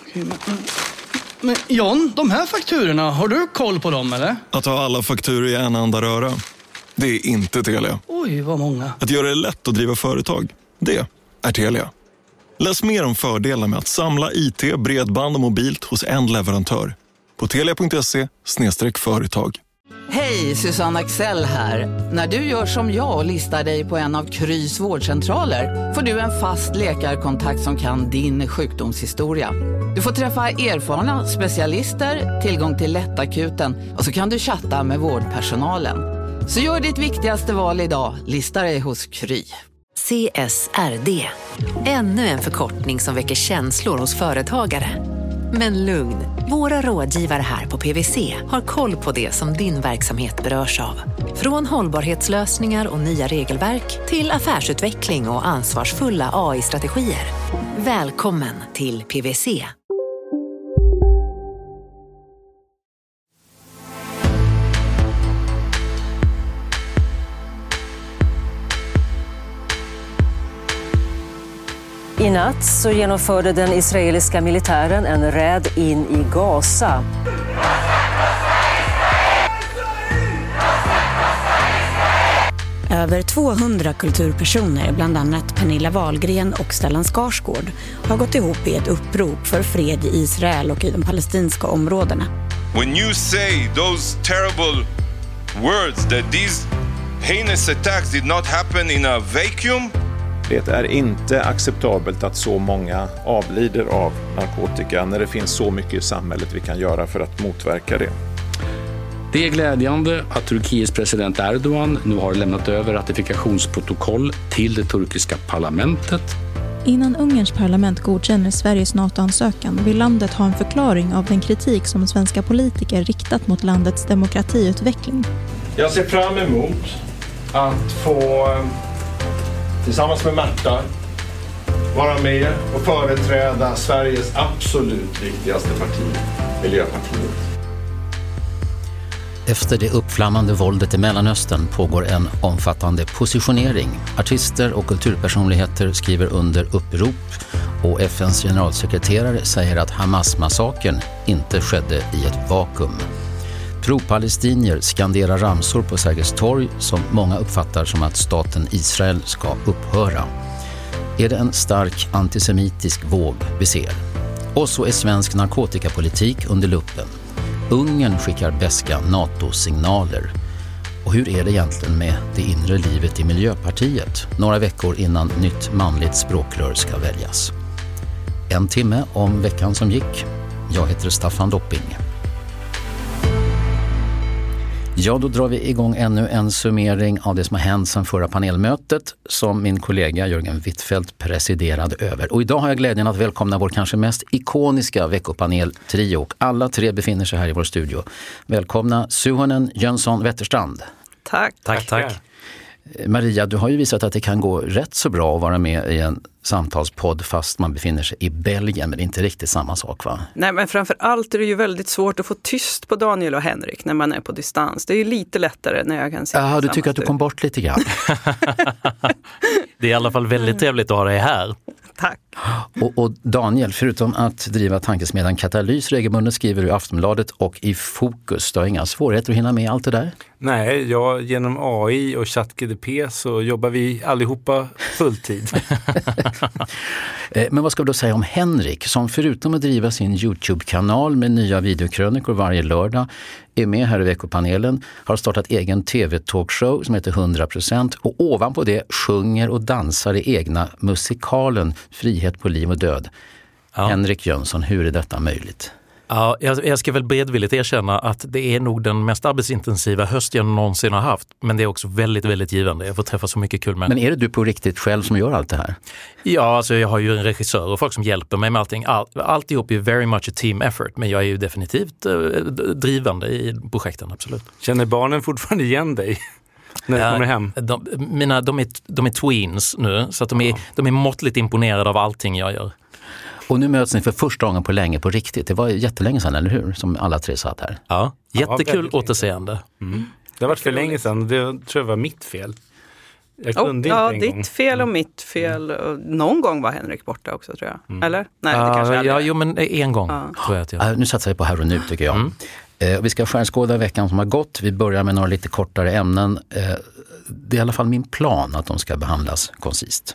Men John, de här fakturorna, har du koll på dem eller? Att ha alla fakturor i en enda röra, det är inte Telia. Oj, vad många. Att göra det lätt att driva företag, det är Telia. Läs mer om fördelarna med att samla IT, bredband och mobilt hos en leverantör på telia.se/företag. Hej, Susanne Axel här. När du gör som jag och listar dig på en av Krys vårdcentraler får du en fast läkarkontakt som kan din sjukdomshistoria. Du får träffa erfarna specialister, tillgång till lättakuten och så kan du chatta med vårdpersonalen. Så gör ditt viktigaste val idag, lista dig hos Kry. CSRD. Ännu en förkortning som väcker känslor hos företagare. Men lugn, våra rådgivare här på PwC har koll på det som din verksamhet berörs av. Från hållbarhetslösningar och nya regelverk till affärsutveckling och ansvarsfulla AI-strategier. Välkommen till PwC. I natt så genomförde den israeliska militären en räd in i Gaza. Över 200 kulturpersoner, bland annat Pernilla Wahlgren och Stellan Skarsgård, har gått ihop i ett upprop för fred i Israel och i de palestinska områdena. When you say those terrible words that these heinous attacks did not happen in a vacuum. Det är inte acceptabelt att så många avlider av narkotika när det finns så mycket i samhället vi kan göra för att motverka det. Det är glädjande att Turkiets president Erdogan nu har lämnat över ratifikationsprotokoll till det turkiska parlamentet. Innan Ungerns parlament godkänner Sveriges NATO-ansökan vill landet ha en förklaring av den kritik som svenska politiker riktat mot landets demokratiutveckling. Jag ser fram emot att få tillsammans med Märta vara med och företräda Sveriges absolut viktigaste parti, Miljöpartiet. Efter det uppflammande våldet i Mellanöstern pågår en omfattande positionering. Artister och kulturpersonligheter skriver under upprop och FNs generalsekreterare säger att Hamas-massakern inte skedde i ett vakuum. Pro-palestinier skanderar ramsor på Sergels torg som många uppfattar som att staten Israel ska upphöra. Är det en stark antisemitisk våg vi ser? Och så är svensk narkotikapolitik under luppen. Ungern skickar beska NATO-signaler. Och hur är det egentligen med det inre livet i Miljöpartiet? Några veckor innan nytt manligt språkrör ska väljas. En timme om veckan som gick. Jag heter Staffan Dopping. Ja, då drar vi igång ännu en summering av det som har hänt sedan förra panelmötet som min kollega Jörgen Wittfeldt presiderade över. Och idag har jag glädjen att välkomna vår kanske mest ikoniska veckopanel-trio. Alla tre befinner sig här i vår studio. Välkomna Suhonen, Jönsson, Wetterstrand. Tack. Maria, du har ju visat att det kan gå rätt så bra att vara med i en samtalspodd fast man befinner sig i Belgien, men det är inte riktigt samma sak, va? Nej, men framför allt är det ju väldigt svårt att få tyst på Daniel och Henrik när man är på distans. Det är ju lite lättare när jag kan sitta Ja, du tycker att du kom bort lite grann. Det är i alla fall väldigt trevligt att ha dig här. Tack. Och Daniel, förutom att driva tankesmedjan Katalys regelbundet skriver du i Aftonbladet och i Fokus. Du har inga svårigheter att hinna med allt det där? Nej, genom AI och ChatGDP så jobbar vi allihopa fulltid. Men vad ska vi då säga om Henrik som förutom att driva sin YouTube-kanal med nya videokrönikor varje lördag är med här i veckopanelen, har startat egen tv-talkshow som heter 100% och ovanpå det sjunger och dansar i egna musikalen Frihet på liv och död. Ja. Henrik Jönsson, hur är detta möjligt? Ja, jag ska väl bredvilligt erkänna att det är nog den mest arbetsintensiva höst jag någonsin har haft. Men det är också väldigt, väldigt givande. Jag får träffa så mycket kul människor. Men är det du på riktigt själv som gör allt det här? Ja, alltså jag har ju en regissör och folk som hjälper mig med allting. Alltihop är very much a team effort. Men jag är ju definitivt drivande i projekten, absolut. Känner barnen fortfarande igen dig? När du kommer hem? De är tweens nu. Så att de är måttligt imponerade av allting jag gör. Och nu möts ni för första gången på länge på riktigt. Det var jättelänge sedan, eller hur? Som alla tre satt här. Ja, jättekul återseende. Det har varit för länge sedan. Det tror jag var mitt fel. Jag kunde inte en gång. Ditt fel och mitt fel. Någon gång var Henrik borta också, tror jag. Eller? Nej, det kanske aldrig. Jo, men en gång tror jag att jag... Nu satsar vi på här och nu, tycker jag. Vi ska skärskåda veckan som har gått. Vi börjar med några lite kortare ämnen. Det är i alla fall min plan att de ska behandlas koncist.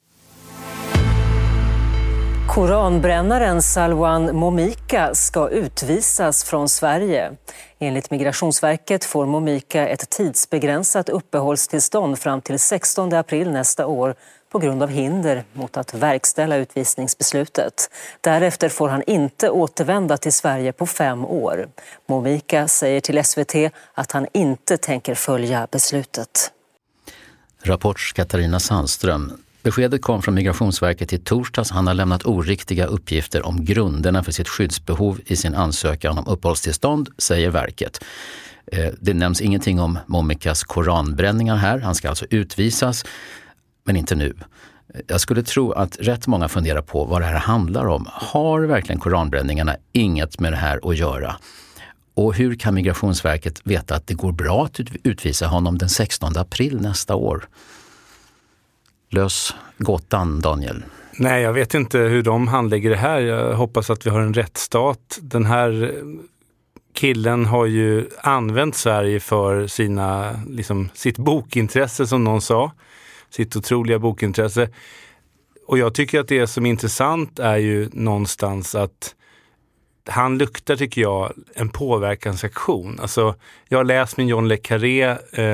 Koranbrännaren Salwan Momika ska utvisas från Sverige. Enligt Migrationsverket får Momika ett tidsbegränsat uppehållstillstånd fram till 16 april nästa år på grund av hinder mot att verkställa utvisningsbeslutet. Därefter får han inte återvända till Sverige på 5 år. Momika säger till SVT att han inte tänker följa beslutet. Rapports Katarina Sandström. Beskedet kom från Migrationsverket i torsdags. Han har lämnat oriktiga uppgifter om grunderna för sitt skyddsbehov i sin ansökan om uppehållstillstånd, säger verket. Det nämns ingenting om Momikas koranbränningar här. Han ska alltså utvisas, men inte nu. Jag skulle tro att rätt många funderar på vad det här handlar om. Har verkligen koranbränningarna inget med det här att göra? Och hur kan Migrationsverket veta att det går bra att utvisa honom den 16 april nästa år? Lös gåtan, Daniel. Nej, jag vet inte hur de handlägger det här. Jag hoppas att vi har en rättsstat. Den här killen har ju använt Sverige för sitt bokintresse, som någon sa. Sitt otroliga bokintresse. Och jag tycker att det som är intressant är ju någonstans att han luktar, tycker jag, en påverkansaktion. Alltså, jag har läst min John le Carré.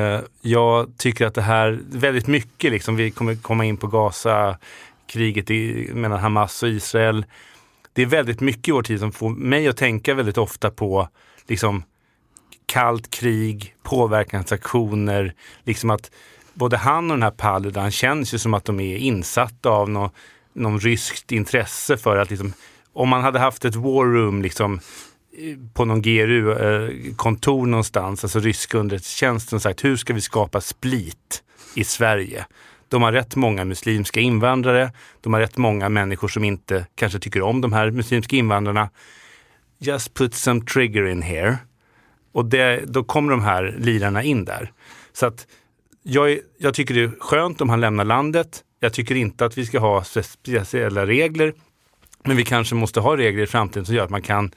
Jag tycker att det här väldigt mycket, liksom, vi kommer komma in på Gaza, kriget mellan Hamas och Israel. Det är väldigt mycket i vår tid som får mig att tänka väldigt ofta på liksom kallt krig, påverkansaktioner, liksom att både han och den här Paludan känns ju som att de är insatta av någon ryskt intresse för att liksom, om man hade haft ett war room liksom, på någon GRU-kontor någonstans, alltså ryska underrättelsetjänsten, sagt hur ska vi skapa split i Sverige? De har rätt många muslimska invandrare, de har rätt många människor som inte kanske tycker om de här muslimska invandrarna. Just put some trigger in here. Och då kommer de här lirarna in där. Så att jag tycker det är skönt om han lämnar landet. Jag tycker inte att vi ska ha speciella regler. Men vi kanske måste ha regler i framtiden som gör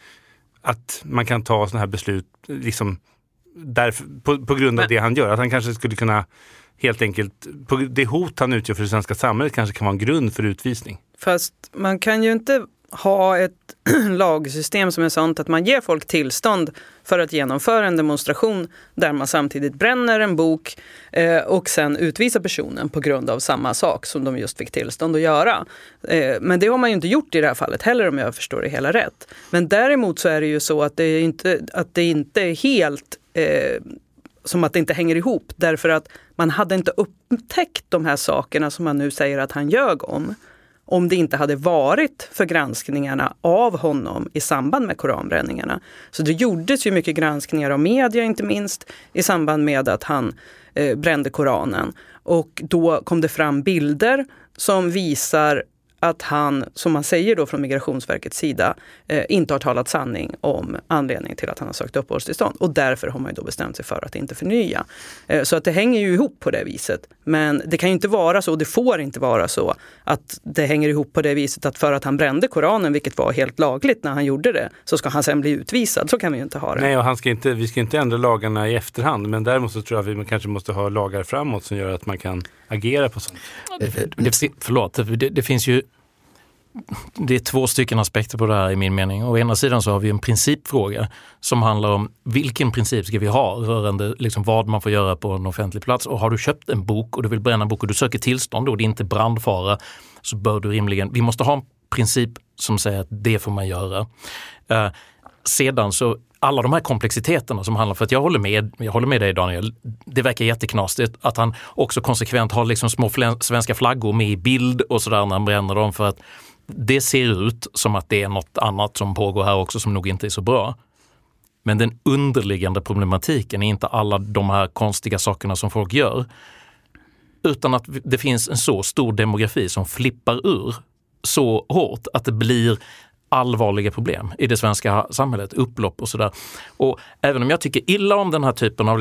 att man kan ta sådana här beslut liksom därför, på grund av det han gör. Att han kanske skulle kunna helt enkelt, det hot han utgör för det svenska samhället kanske kan vara en grund för utvisning. Fast man kan ju inte ha ett lagsystem som är sånt att man ger folk tillstånd för att genomföra en demonstration där man samtidigt bränner en bok och sen utvisar personen på grund av samma sak som de just fick tillstånd att göra. Men det har man ju inte gjort i det här fallet heller, om jag förstår det hela rätt. Men däremot så är det ju så att det inte är helt som att det inte hänger ihop, därför att man hade inte upptäckt de här sakerna som man nu säger att han ljög om det inte hade varit för granskningarna av honom i samband med koranbränningarna. Så det gjordes ju mycket granskningar av media, inte minst i samband med att han brände Koranen. Och då kom det fram bilder som visar att han, som man säger då från Migrationsverkets sida, inte har talat sanning om anledningen till att han har sökt uppehållstillstånd. Och därför har man ju då bestämt sig för att inte förnya. Så att det hänger ju ihop på det viset. Men det kan ju inte vara så, och det får inte vara så, att det hänger ihop på det viset att för att han brände Koranen, vilket var helt lagligt när han gjorde det, så ska han sen bli utvisad. Så kan vi ju inte ha det. Nej, och vi ska inte ändra lagarna i efterhand, men däremot så tror jag att vi kanske måste ha lagar framåt som gör att man kan agera på sånt. Det finns ju, det är 2 stycken aspekter på det här i min mening. Å ena sidan så har vi en principfråga som handlar om vilken princip ska vi ha rörande liksom vad man får göra på en offentlig plats. Och har du köpt en bok och du vill bränna en bok och du söker tillstånd och det är inte brandfara, så bör du rimligen, vi måste ha en princip som säger att det får man göra. Sedan så alla de här komplexiteterna som handlar, för att jag håller med dig, Daniel, det verkar jätteknastigt att han också konsekvent har liksom små svenska flaggor med i bild och sådär när han bränner dem, för att det ser ut som att det är något annat som pågår här också som nog inte är så bra. Men den underliggande problematiken är inte alla de här konstiga sakerna som folk gör, utan att det finns en så stor demografi som flippar ur så hårt att det blir allvarliga problem i det svenska samhället, upplopp och sådär. Och även om jag tycker illa om den här typen av liksom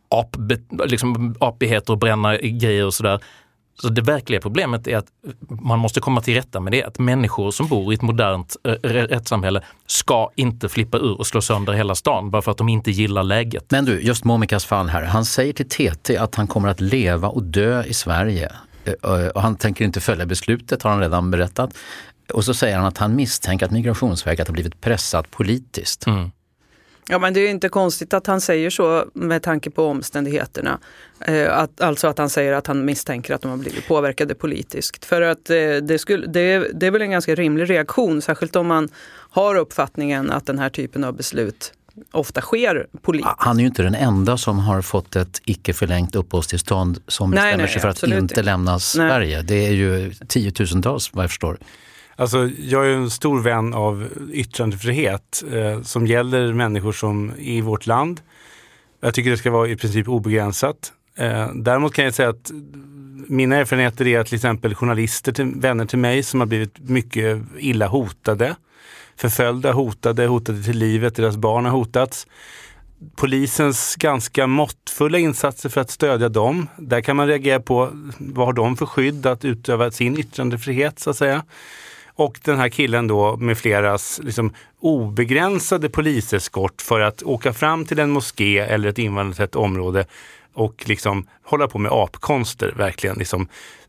apigheter och bränna grejer och sådär. Så det verkliga problemet är att man måste komma till rätta med det. Att människor som bor i ett modernt rättssamhälle ska inte flippa ur och slå sönder hela stan bara för att de inte gillar läget. Men du, just Momikas fall här. Han säger till TT att han kommer att leva och dö i Sverige. Och han tänker inte följa beslutet, har han redan berättat. Och så säger han att han misstänker att Migrationsverket har blivit pressat politiskt. Mm. Ja, men det är inte konstigt att han säger så med tanke på omständigheterna. Alltså att han säger att han misstänker att de har blivit påverkade politiskt. För att det är väl en ganska rimlig reaktion, särskilt om man har uppfattningen att den här typen av beslut ofta sker politiskt. Han är ju inte den enda som har fått ett icke förlängt uppehållstillstånd som bestämmer sig för att inte lämna Sverige. Det är ju 10 000-tals, vad jag förstår. Alltså, jag är en stor vän av yttrandefrihet som gäller människor som är i vårt land. Jag tycker det ska vara i princip obegränsat. Däremot kan jag säga att mina erfarenheter är att till exempel journalister, vänner till mig som har blivit mycket illa hotade, förföljda, hotade till livet, deras barn har hotats. Polisens ganska måttfulla insatser för att stödja dem. Där kan man reagera på vad har de för skydd att utöva sin yttrandefrihet så att säga. Och den här killen då med fleras liksom obegränsade poliseskort för att åka fram till en moské eller ett invandrat område och liksom hålla på med apkonster verkligen. Liksom,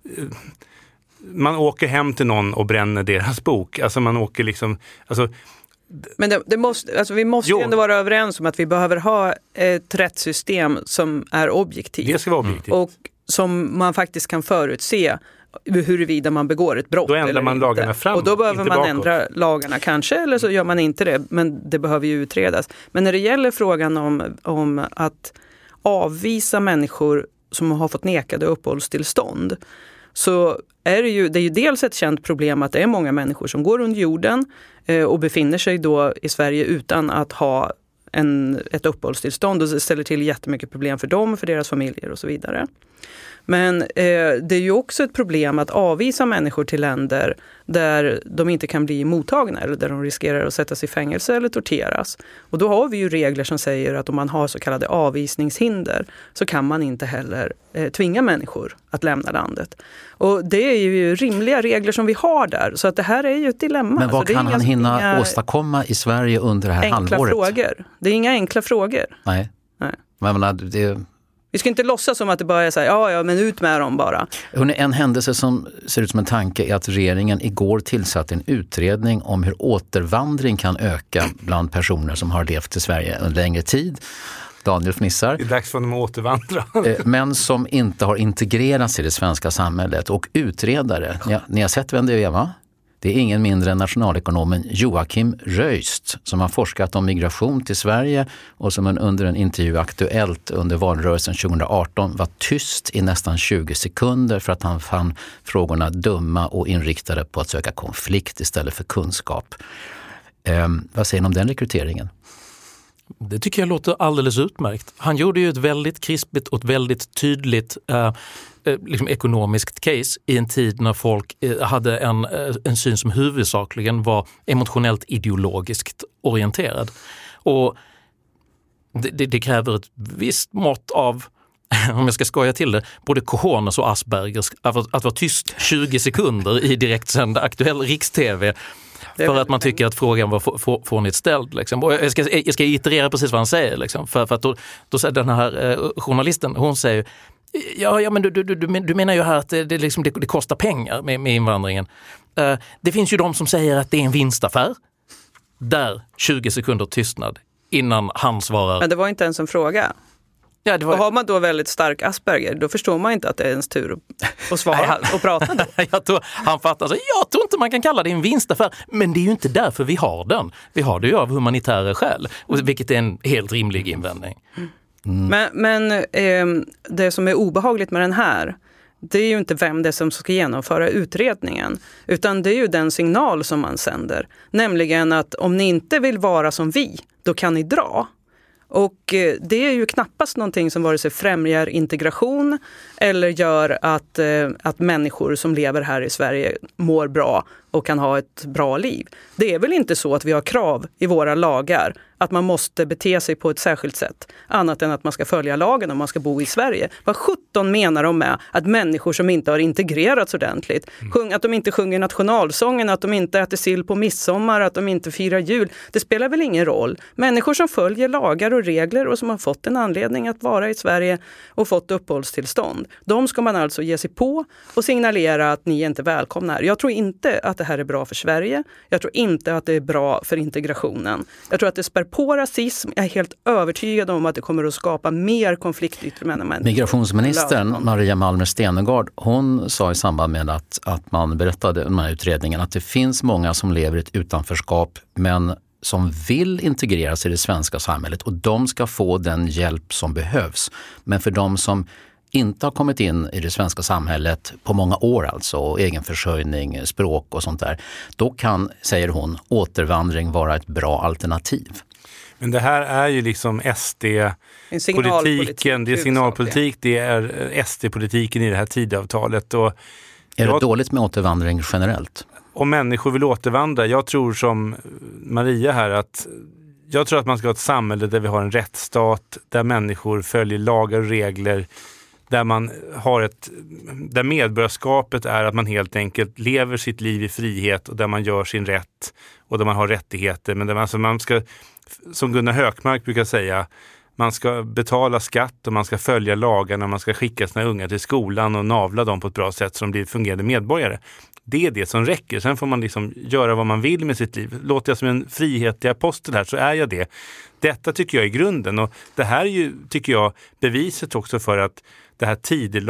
man åker hem till någon och bränner deras bok. Alltså man åker liksom... Alltså, men vi måste ju ändå vara överens om att vi behöver ha ett rättssystem som är objektivt. Det ska vara objektivt. Och som man faktiskt kan förutse huruvida man begår ett brott. Då ändrar man lagarna framåt. Och då behöver man ändra lagarna kanske, eller så gör man inte det. Men det behöver ju utredas. Men när det gäller frågan om att avvisa människor som har fått nekade uppehållstillstånd, så är det är ju dels ett känt problem att det är många människor som går under jorden och befinner sig då i Sverige utan att ha ett uppehållstillstånd, och det ställer till jättemycket problem för dem, för deras familjer och så vidare. Men det är ju också ett problem att avvisa människor till länder där de inte kan bli mottagna eller där de riskerar att sättas i fängelse eller torteras. Och då har vi ju regler som säger att om man har så kallade avvisningshinder så kan man inte heller tvinga människor att lämna landet. Och det är ju rimliga regler som vi har där, så att det här är ju ett dilemma. Men vad kan han hinna åstadkomma i Sverige under det här halvåret? Frågor. Det är inga enkla frågor. Nej. Men vi ska inte låtsas som att det bara är så här, ja, men ut med dem bara. En händelse som ser ut som en tanke är att regeringen igår tillsatte en utredning om hur återvandring kan öka bland personer som har levt i Sverige en längre tid. Daniel fnissar. Det är dags för dem att återvandra. Men som inte har integrerats i det svenska samhället. Och utredare, ni har sett vem det är, va? Det är ingen mindre än nationalekonomen Joachim Röist som har forskat om migration till Sverige och som under en intervju Aktuellt under valrörelsen 2018 var tyst i nästan 20 sekunder för att han fann frågorna dumma och inriktade på att söka konflikt istället för kunskap. Vad säger ni om den rekryteringen? Det tycker jag låter alldeles utmärkt. Han gjorde ju ett väldigt krispigt och ett väldigt tydligt liksom ekonomiskt case i en tid när folk hade en syn som huvudsakligen var emotionellt ideologiskt orienterad. Och det kräver ett visst mått av, om jag ska skoja till det, både cojones och Aspergers att vara tyst 20 sekunder i direktsänd aktuell riks-tv. För att man tycker att frågan var fånigt ställd. Liksom. Och jag ska iterera precis vad han säger. Liksom. För att då säger den här journalisten, hon säger ja men du menar ju här att det kostar pengar med invandringen. Det finns ju de som säger att det är en vinstaffär. Där 20 sekunder tystnad innan han svarar. Men det var inte ens en fråga. Ja, och har man då väldigt stark Asperger, då förstår man inte att det är ens tur att svara och prata då. Jag tror han fattar så. Jag tror inte man kan kalla det en vinstaffär, men det är ju inte därför vi har den. Vi har det ju av humanitära skäl, vilket är en helt rimlig invändning. Men det som är obehagligt med den här, det är ju inte vem det är som ska genomföra utredningen, utan det är ju den signal som man sänder. Nämligen att om ni inte vill vara som vi, då kan ni dra. Och det är ju knappast någonting som vare sig främjar integration eller gör att människor som lever här i Sverige mår bra och kan ha ett bra liv. Det är väl inte så att vi har krav i våra lagar att man måste bete sig på ett särskilt sätt, annat än att man ska följa lagen om man ska bo i Sverige. Vad 17 menar de med att människor som inte har integrerats ordentligt, att de inte sjunger nationalsången, att de inte äter sill på midsommar, att de inte firar jul, det spelar väl ingen roll. Människor som följer lagar och regler och som har fått en anledning att vara i Sverige och fått uppehållstillstånd, de ska man alltså ge sig på och signalera att ni är inte välkomna här. Jag tror inte att det här är bra för Sverige. Jag tror inte att det är bra för integrationen. Jag tror att det spär på rasism. Jag är helt övertygad om att det kommer att skapa mer konfliktytor mellan människor. Migrationsministern Maria Malmer Stenergard, hon sa i samband med att man berättade den här utredningen att det finns många som lever i ett utanförskap men som vill integreras i det svenska samhället, och de ska få den hjälp som behövs. Men för de som inte har kommit in i det svenska samhället på många år, alltså egenförsörjning, språk och sånt där, då kan, säger hon, återvandring vara ett bra alternativ. Men det här är ju liksom SD-politiken, det är signalpolitik, det är SD-politiken i det här Tidöavtalet. Och är det dåligt med återvandring generellt? Om människor vill återvandra, jag tror som Maria här att jag tror att man ska ha ett samhälle där vi har en rättsstat, där människor följer lagar och regler, där man har där medborgarskapet är att man helt enkelt lever sitt liv i frihet och där man gör sin rätt och där man har rättigheter. Men där man ska, som Gunnar Hökmark brukar säga, man ska betala skatt och man ska följa lagarna och man ska skicka sina unga till skolan och navla dem på ett bra sätt så de blir fungerande medborgare. Det är det som räcker. Sen får man liksom göra vad man vill med sitt liv. Låter jag som en frihetlig apostel här så är jag det. Detta tycker jag är grunden, och det här är ju, tycker jag, beviset också för att det här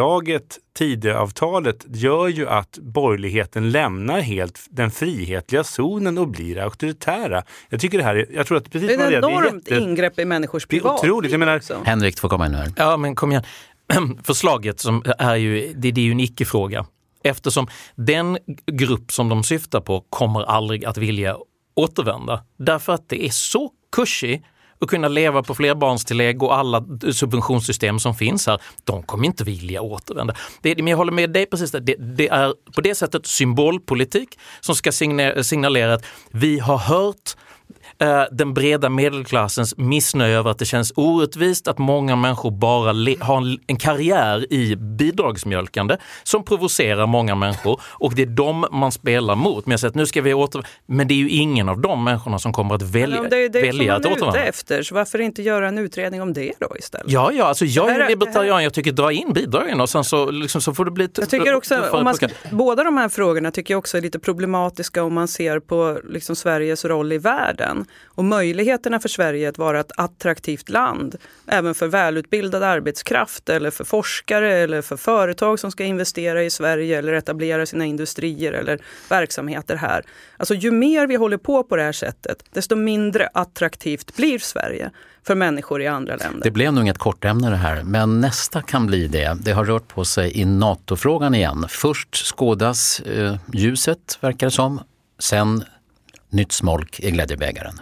Tidöavtalet gör ju att borgerligheten lämnar helt den frihetliga zonen och blir auktoritära. Jag tycker det här är, jag tror att precis det är ett enormt ingrepp i människors privat. Det är otroligt. Jag menar, Henrik får komma in här. Ja, men kom igen. Förslaget som är ju, det är ju en icke-fråga. Eftersom den grupp som de syftar på kommer aldrig att vilja återvända. Därför att det är så kursigt att kunna leva på flerbarnstillägg och alla subventionssystem som finns här. De kommer inte vilja återvända. Men jag håller med dig precis. Det är på det sättet symbolpolitik som ska signalera att vi har hört den breda medelklassens missnöje över att det känns orättvist att många människor bara har en karriär i bidragsmjölkande som provocerar många människor, och det är dem man spelar mot. Men jag säger att nu ska vi men det är ju ingen av de människorna som kommer att välja att återvandra. Efter, så varför inte göra en utredning om det då istället? Ja, alltså jag är libertarian, jag tycker dra in bidragen och sen så, liksom, så får det bli jag tycker också, om man ska, båda de här frågorna tycker jag också är lite problematiska om man ser på liksom Sveriges roll i världen. Och möjligheterna för Sverige att vara ett attraktivt land, även för välutbildad arbetskraft eller för forskare eller för företag som ska investera i Sverige eller etablera sina industrier eller verksamheter här. Alltså ju mer vi håller på det här sättet, desto mindre attraktivt blir Sverige för människor i andra länder. Det blev nog inget kortämne det här, men nästa kan bli det. Det har rört på sig i NATO-frågan igen. Först skådas ljuset, verkar det som. Sen nytt smolk i glädjebägaren.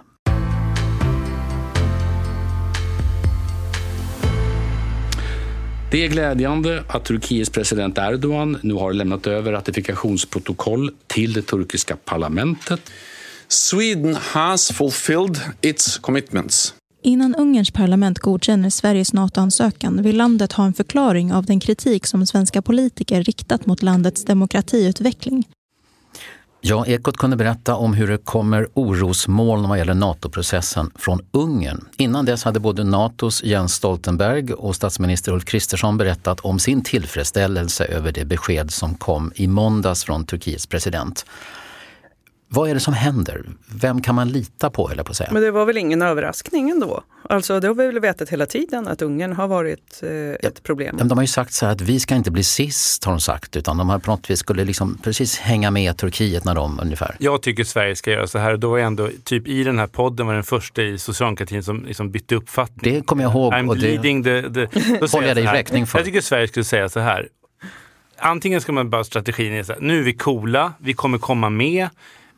Det är glädjande att Turkiets president Erdogan nu har lämnat över ratifikationsprotokoll till det turkiska parlamentet. Sweden has fulfilled its commitments. Innan Ungerns parlament godkänner Sveriges NATO-ansökan vill landet ha en förklaring av den kritik som svenska politiker riktat mot landets demokratiutveckling. Ja, Ekot kunde berätta om hur det kommer orosmoln vad gäller NATO-processen från Ungern. Innan dess hade både NATOs Jens Stoltenberg och statsminister Ulf Kristersson berättat om sin tillfredsställelse över det besked som kom i måndags från Turkiets president. Vad är det som händer? Vem kan man lita på, eller på att säga? Men det var väl ingen överraskning ändå? Alltså det har vi väl vetat hela tiden att Ungern har varit ett problem. De har ju sagt så här att vi ska inte bli sist, har de sagt, utan de har på något vis skulle liksom precis hänga med Turkiet när de ungefär. Jag tycker Sverige ska göra så här, och då är ändå typ i den här podden var den första i socialdemokratin som liksom bytte uppfattning. Det kommer jag ihåg. I'm och leading the håller jag dig räkning för. Jag tycker Sverige skulle säga så här. Antingen ska man bara strategin är så här, nu är vi coola, vi kommer komma med.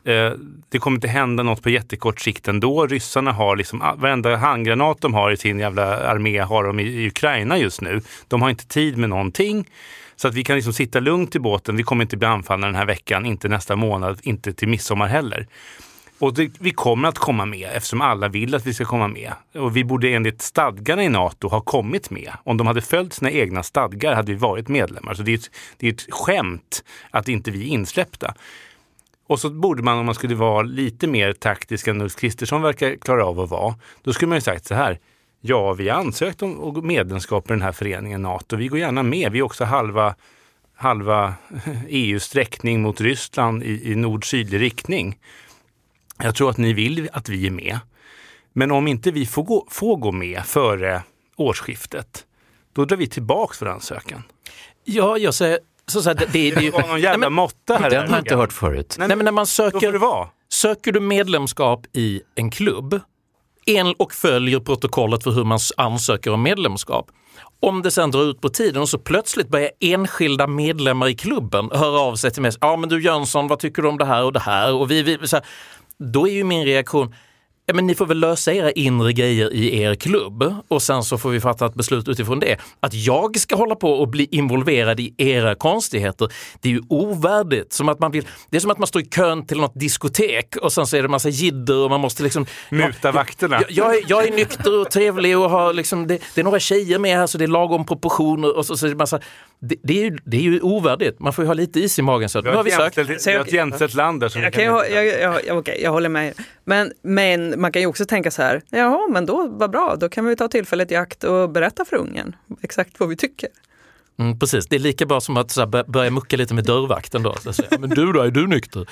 Det kommer inte hända något på jättekort sikt ändå. Ryssarna har liksom varenda handgranat de har i sin jävla armé har de i Ukraina just nu. De har inte tid med någonting. Så att vi kan liksom sitta lugnt i båten. Vi kommer inte bli anfallna den här veckan, inte nästa månad, inte till midsommar heller. Och vi kommer att komma med eftersom alla vill att vi ska komma med. Och vi borde enligt stadgarna i NATO ha kommit med. Om de hade följt sina egna stadgar hade vi varit medlemmar. Så det är ett skämt att inte vi är insläppta. Och så borde man, om man skulle vara lite mer taktisk än Ulf Kristersson verkar klara av att vara, då skulle man ju sagt så här: ja, vi har ansökt om medlemskap i den här föreningen NATO. Vi går gärna med. Vi är också halva EUs sträckning mot Ryssland i nord-sydlig riktning. Jag tror att ni vill att vi är med. Men om inte vi får gå med före årsskiftet, då drar vi tillbaka för ansökan. Ja, jag säger det var någon jävla måtta här. Den har jag inte hört förut. Nej, men när man söker du medlemskap i en klubb och följer protokollet för hur man ansöker om medlemskap. Om det sen drar ut på tiden och så plötsligt börjar enskilda medlemmar i klubben höra av sig till mig. Ja, men du Jönsson, vad tycker du om det här och det här? Och vi så här, då är ju min reaktion, men ni får väl lösa era inre grejer i er klubb och sen så får vi fatta ett beslut utifrån det. Att jag ska hålla på och bli involverad i era konstigheter, det är ju ovärdigt. Det är som att man står i kön till något diskotek och sen så är det en massa jidder och man måste liksom muta vakterna. Jag är nykter och trevlig och har liksom, det är några tjejer med här så det är lagom proportioner och så är det massa, det är ju ovärdigt. Man får ju ha lite is i magen. Så nu har vi sökt. Det är ett jämställt land där. Jag håller med. Men man kan ju också tänka så här, ja men då, vad bra, då kan vi ta tillfället i akt och berätta för ungen exakt vad vi tycker. Precis, det är lika bra som att så här, börja mucka lite med dörrvakten då. Så säga, men du då, är du nykter?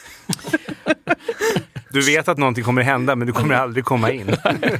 Du vet att någonting kommer hända men du kommer aldrig komma in.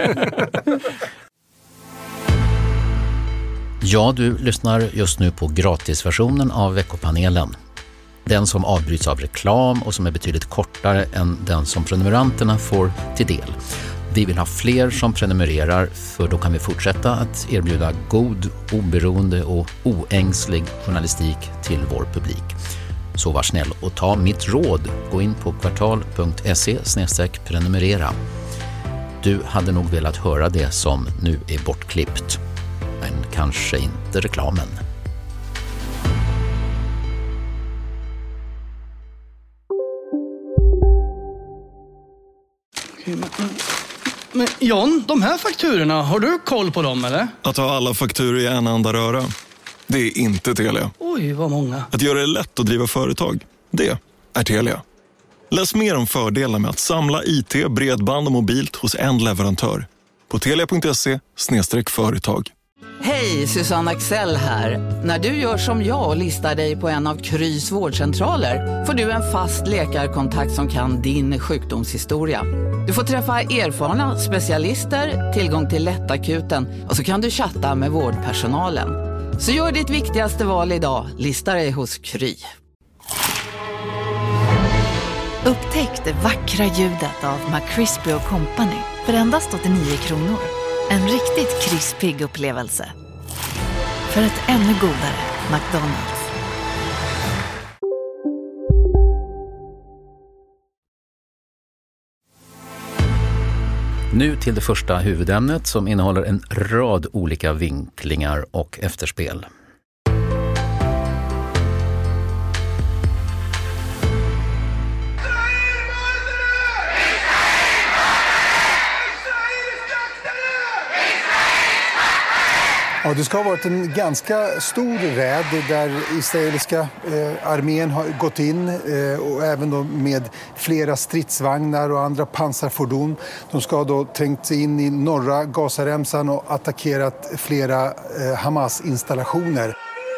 Ja, du lyssnar just nu på gratisversionen av veckopanelen. Den som avbryts av reklam och som är betydligt kortare än den som prenumeranterna får till del. Vi vill ha fler som prenumererar för då kan vi fortsätta att erbjuda god, oberoende och oängslig journalistik till vår publik. Så var snäll och ta mitt råd. Gå in på kvartal.se/prenumerera. Du hade nog velat höra det som nu är bortklippt. Men kanske inte reklamen. Men John, de här fakturorna, har du koll på dem eller? Att ha alla fakturor i en enda röra, det är inte Telia. Oj, vad många. Att göra det lätt att driva företag, det är Telia. Läs mer om fördelar med att samla IT, bredband och mobilt hos en leverantör. På telia.se/företag. Hej, Susanne Axel här. När du gör som jag och listar dig på en av Krys vårdcentraler får du en fast läkarkontakt som kan din sjukdomshistoria. Du får träffa erfarna specialister, tillgång till lättakuten och så kan du chatta med vårdpersonalen. Så gör ditt viktigaste val idag, lista dig hos Kry. Upptäck det vackra ljudet av McCrispy & Company för endast 89 kronor. En riktigt krispig upplevelse. För ett ännu godare McDonald's. Nu till det första huvudämnet som innehåller en rad olika vinklingar och efterspel. Ja, det ska ha varit en ganska stor räd där israeliska armén har gått in och även då med flera stridsvagnar och andra pansarfordon. De ska då trängt sig in i norra Gazaremsan och attackerat flera Hamas-installationer.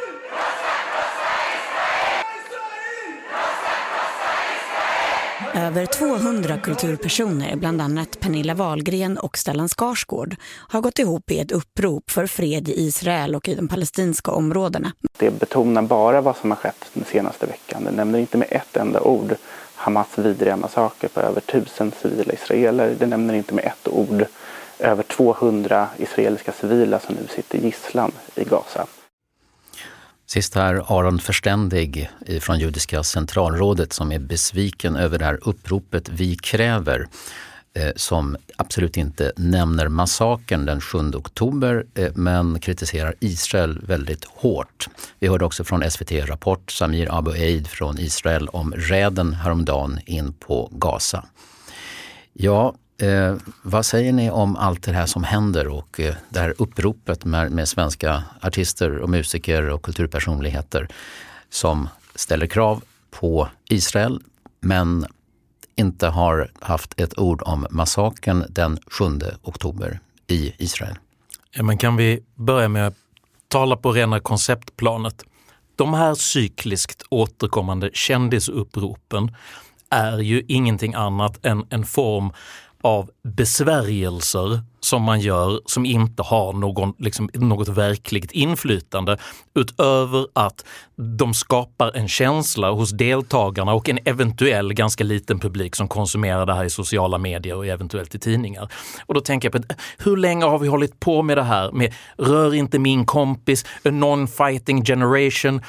Över 200 kulturpersoner, bland annat Pernilla Wahlgren och Stellan Skarsgård, har gått ihop i ett upprop för fred i Israel och i de palestinska områdena. Det betonar bara vad som har skett den senaste veckan. Det nämner inte med ett enda ord Hamas vidriga massaker på över 1000 civila israeler. Det nämner inte med ett ord över 200 israeliska civila som nu sitter gisslan i Gaza. Sist här Aron Förständig från Judiska centralrådet som är besviken över det här uppropet Vi kräver, som absolut inte nämner massakern den 7 oktober men kritiserar Israel väldigt hårt. Vi hörde också från SVT Rapport Samir Abu Eid från Israel om räden häromdagen in på Gaza. Ja, vad säger ni om allt det här som händer och det här uppropet med svenska artister och musiker och kulturpersonligheter som ställer krav på Israel men inte har haft ett ord om massakern den 7 oktober i Israel? Ja, men kan vi börja med att tala på rena konceptplanet? De här cykliskt återkommande kändisuppropen är ju ingenting annat än en form av besvärjelser som man gör som inte har något verkligt inflytande utöver att de skapar en känsla hos deltagarna och en eventuell ganska liten publik som konsumerar det här i sociala medier och eventuellt i tidningar. Och då tänker jag på hur länge har vi hållit på med det här med rör inte min kompis, a non-fighting generation,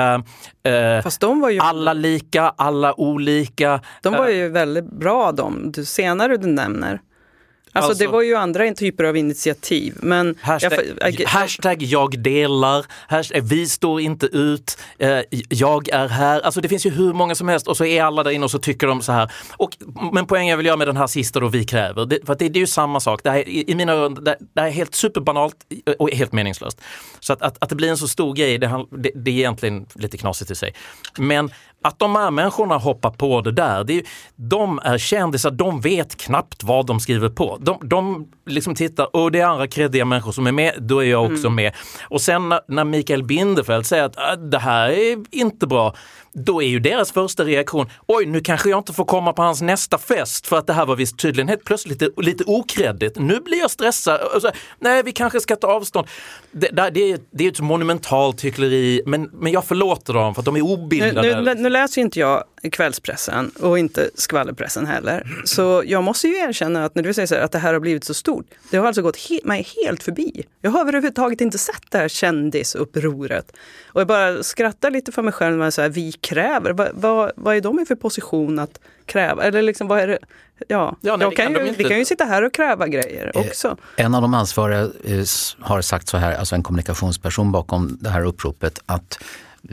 fast de var ju alla lika, alla olika. De var ju väldigt bra senare du nämner. Alltså det var ju andra typer av initiativ. Men hashtag jag delar, vi står inte ut, jag är här. Alltså det finns ju hur många som helst och så är alla där inne och så tycker de så här. Men poängen vill jag med den här sista då vi kräver. För det är ju samma sak. Det här, i mina öron, det är helt superbanalt och helt meningslöst. Så att det blir en så stor grej, det är egentligen lite knasigt i sig. Men att de här människorna hoppar på det där, de är kändisar, de vet knappt vad de skriver på. De liksom tittar, och det är andra kreddiga människor som är med, då är jag också med. Och sen när Mikael Bindefeld säger att det här är inte bra, då är ju deras första reaktion, oj, nu kanske jag inte får komma på hans nästa fest för att det här var visst tydligen helt plötsligt lite okreddigt. Nu blir jag stressad. Nej, vi kanske ska ta avstånd. Det är ett monumentalt hyckleri, men jag förlåter dem för att de är obildade. Nu läser inte jag kvällspressen och inte skvallerpressen heller. Så jag måste ju erkänna att när du säger så här, att det här har blivit så stort, det har alltså gått mig helt förbi. Jag har överhuvudtaget inte sett det här kändisupproret. Och jag bara skrattar lite för mig själv när jag säger vi kräver. Vad är de i för position att kräva? Eller liksom, vad är det? Ja, vi kan ju sitta här och kräva grejer också. En av de ansvariga har sagt så här, alltså en kommunikationsperson bakom det här uppropet, att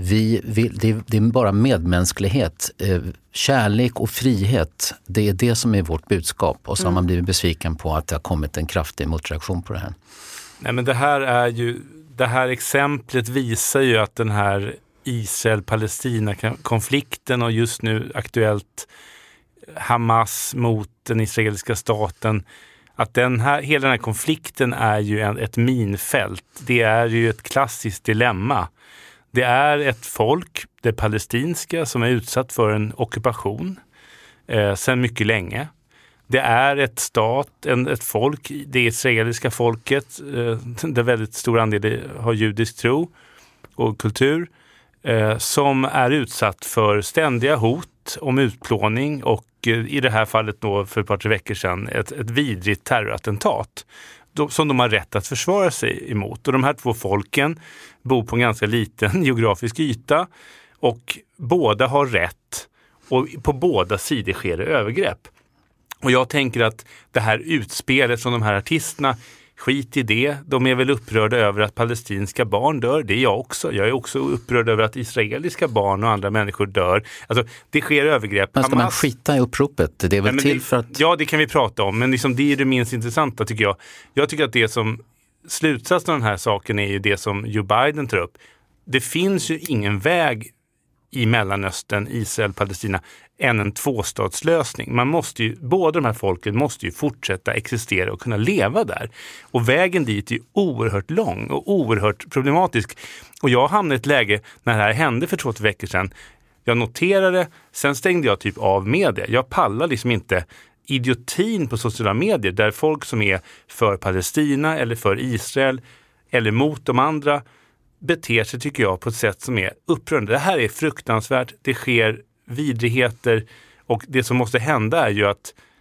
det är bara medmänsklighet, kärlek och frihet. Det är det som är vårt budskap. Och så har man blivit besviken på att det har kommit en kraftig motreaktion på det här. Nej, men det här exemplet visar ju att den här Israel-Palestina-konflikten och just nu aktuellt Hamas mot den israeliska staten, att hela den här konflikten är ju ett minfält. Det är ju ett klassiskt dilemma. Det är ett folk, det palestinska, som är utsatt för en ockupation sedan mycket länge. Det är ett folk, det israeliska folket, där väldigt stor andel har judisk tro och kultur, som är utsatt för ständiga hot om utplåning och i det här fallet då för ett par 3 veckor sedan ett vidrigt terrorattentat som de har rätt att försvara sig emot. Och de här 2 folken bor på en ganska liten geografisk yta och båda har rätt och på båda sidor sker det övergrepp. Och jag tänker att det här utspelet från de här artisterna, skit i det. De är väl upprörda över att palestinska barn dör. Det är jag också. Jag är också upprörd över att israeliska barn och andra människor dör. Alltså, det sker övergrepp. Men ska man skita i uppropet? Det är väl till för att... Ja, det kan vi prata om. Men liksom, det är det minst intressanta tycker jag. Jag tycker att det som slutsatsen av den här saken är ju det som Joe Biden tar upp. Det finns ju ingen väg i Mellanöstern, Israel, Palestina än en 2-statslösning. Båda de här folken måste ju fortsätta existera och kunna leva där. Och vägen dit är ju oerhört lång och oerhört problematisk. Och jag hamnade i ett läge när det här hände för 2 veckor sedan. Jag noterade, sen stängde jag typ av media. Jag pallar liksom inte idiotin på sociala medier där folk som är för Palestina eller för Israel eller mot de andra beter sig, tycker jag, på ett sätt som är upprörande. Det här är fruktansvärt, det sker vidrigheter och det som måste hända är ju att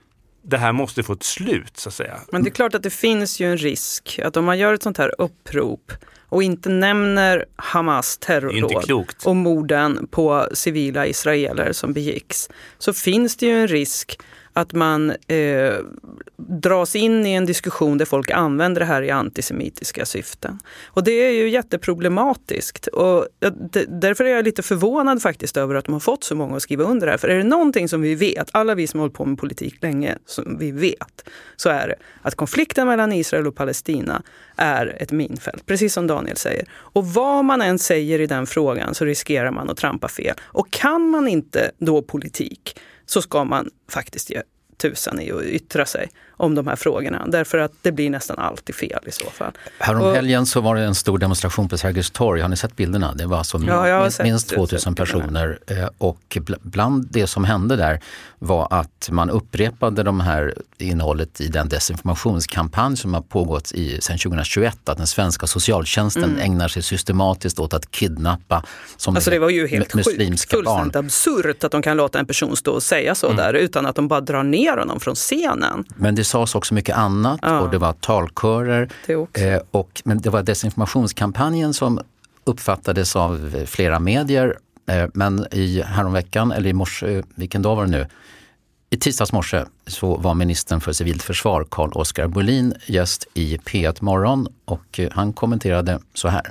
det här måste få ett slut, så att säga. Men det är klart att det finns ju en risk att om man gör ett sånt här upprop och inte nämner Hamas terrordåd och morden på civila israeler som begicks, så finns det ju en risk att man dras in i en diskussion där folk använder det här i antisemitiska syften. Och det är ju jätteproblematiskt. Och därför är jag lite förvånad faktiskt över att de har fått så många att skriva under det här. För är det någonting som vi vet, alla vi som har hållit på med politik länge, som vi vet, så är det att konflikten mellan Israel och Palestina är ett minfält, precis som Daniel säger. Och vad man än säger i den frågan så riskerar man att trampa fel. Och kan man inte då politik, så ska man faktiskt ge tusan i att yttra sig om de här frågorna. Därför att det blir nästan alltid fel i så fall. Häromhelgen så var det en stor demonstration på Sergels torg. Har ni sett bilderna? Det var alltså minst 2000 personer. Och bland det som hände där var att man upprepade de här innehållet i den desinformationskampanj som har pågått sedan 2021. Att den svenska socialtjänsten ägnar sig systematiskt åt att kidnappa det var ju helt muslimska sjukt, barn. fullständigt absurt att de kan låta en person stå och säga så där utan att de bara drar ner honom från scenen. Men det sades också mycket annat och det var talkörer. Men det var desinformationskampanjen som uppfattades av flera medier. Men häromveckan, eller i morse, vilken dag var det nu? I tisdags morse så var ministern för civilt försvar Carl-Oskar Bohlin gäst i P1 Morgon och han kommenterade så här.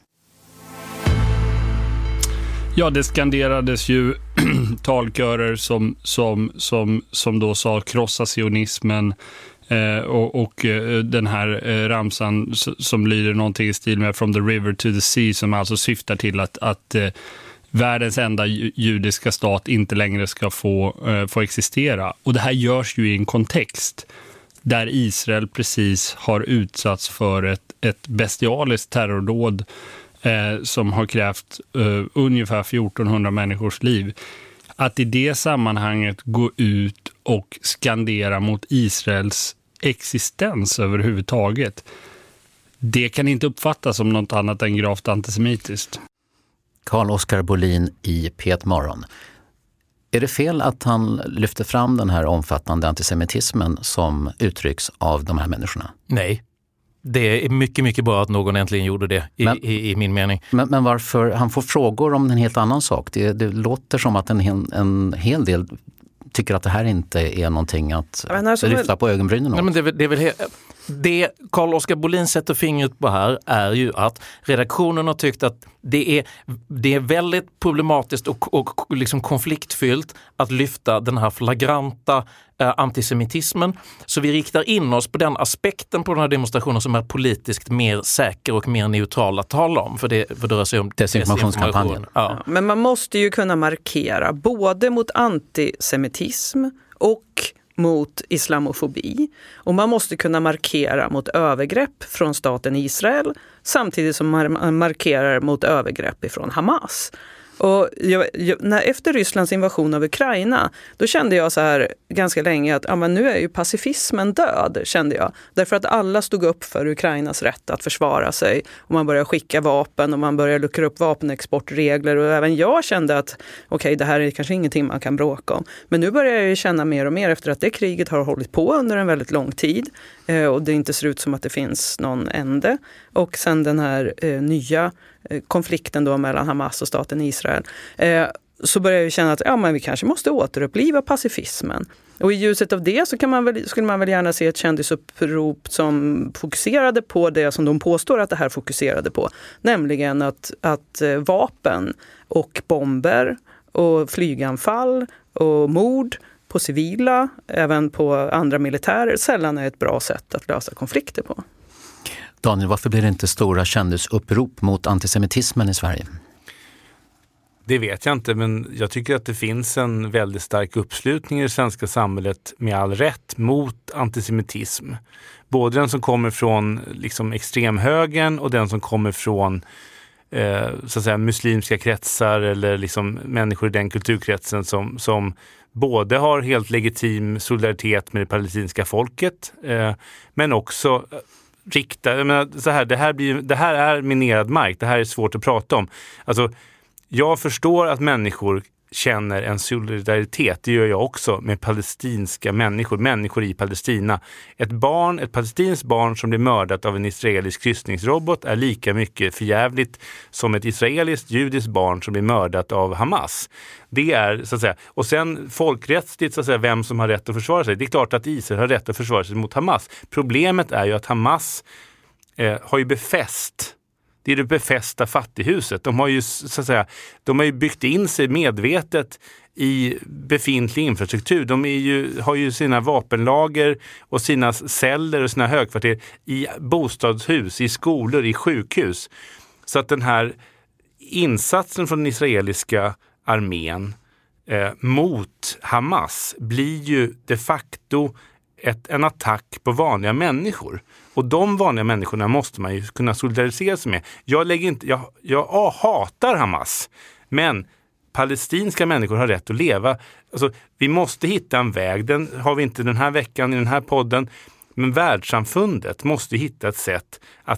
Ja, det skanderades ju talkörer som då sa krossa sionismen och den här ramsan som lyder någonting i stil med From the river to the sea, som alltså syftar till att världens enda judiska stat inte längre ska få existera. Och det här görs ju i en kontext där Israel precis har utsatts för ett bestialiskt terrordåd som har krävt ungefär 1400 människors liv. Att i det sammanhanget gå ut och skandera mot Israels existens överhuvudtaget, det kan inte uppfattas som något annat än gravt antisemitiskt. Carl-Oskar Bohlin i P1 Morgon. Är det fel att han lyfter fram den här omfattande antisemitismen som uttrycks av de här människorna? Nej. Det är mycket, mycket bra att någon äntligen gjorde det i min mening. Men varför? Han får frågor om en helt annan sak. Det låter som att en hel del tycker att det här inte är någonting att lyfta på ögonbrynen åt. Nej, men det är väl det Carl-Oskar Bohlin sätter fingret på här är ju att redaktionen har tyckt att det är väldigt problematiskt och liksom konfliktfyllt att lyfta den här flagranta antisemitismen. Så vi riktar in oss på den aspekten på den här demonstrationen som är politiskt mer säker och mer neutral att tala om. För det rör sig om desinformationskampanjen. Ja. Men man måste ju kunna markera både mot antisemitism och mot islamofobi. Och man måste kunna markera mot övergrepp från staten Israel samtidigt som man markerar mot övergrepp ifrån Hamas. Och efter Rysslands invasion av Ukraina, då kände jag så här ganska länge att men nu är ju pacifismen död, kände jag. Därför att alla stod upp för Ukrainas rätt att försvara sig. Och man började skicka vapen och man började luckra upp vapenexportregler. Och även jag kände att det här är kanske ingenting man kan bråka om. Men nu börjar jag ju känna mer och mer efter att det kriget har hållit på under en väldigt lång tid. Och det inte ser ut som att det finns någon ände. Och sen den här nya konflikten då mellan Hamas och staten Israel, så börjar jag känna att men vi kanske måste återuppliva pacifismen. Och i ljuset av det så skulle man väl gärna se ett kändisupprop som fokuserade på det som de påstår att det här fokuserade på. Nämligen att vapen och bomber och flyganfall och mord på civila, även på andra militärer, sällan är ett bra sätt att lösa konflikter på. Daniel, varför blir det inte stora kändisupprop mot antisemitismen i Sverige? Det vet jag inte, men jag tycker att det finns en väldigt stark uppslutning i det svenska samhället med all rätt mot antisemitism. Både den som kommer från liksom extremhögern och den som kommer från så att säga muslimska kretsar eller liksom människor i den kulturkretsen som både har helt legitim solidaritet med det palestinska folket men också rikta, jag menar, det här är minerad mark, det här är svårt att prata om. Alltså, jag förstår att människor känner en solidaritet. Det gör jag också med palestinska människor i Palestina. Ett palestinskt barn som blir mördat av en israelisk kryssningsrobot är lika mycket förjävligt som ett israeliskt judiskt barn som blir mördat av Hamas. Det är så att säga, och sen folkrättsligt så att säga, vem som har rätt att försvara sig. Det är klart att Israel har rätt att försvara sig mot Hamas. Problemet är ju att Hamas har ju befäst. Det är det befästa fattighuset. De har ju så att säga, de har ju byggt in sig medvetet i befintlig infrastruktur. De har ju sina vapenlager och sina celler och sina högkvarter i bostadshus, i skolor, i sjukhus. Så att den här insatsen från den israeliska armén mot Hamas blir ju de facto en attack på vanliga människor. Och de vanliga människorna måste man ju kunna solidarisera sig med. Jag hatar Hamas, men palestinska människor har rätt att leva. Alltså, vi måste hitta en väg. Den har vi inte den här veckan i den här podden. Men världssamfundet måste hitta ett sätt att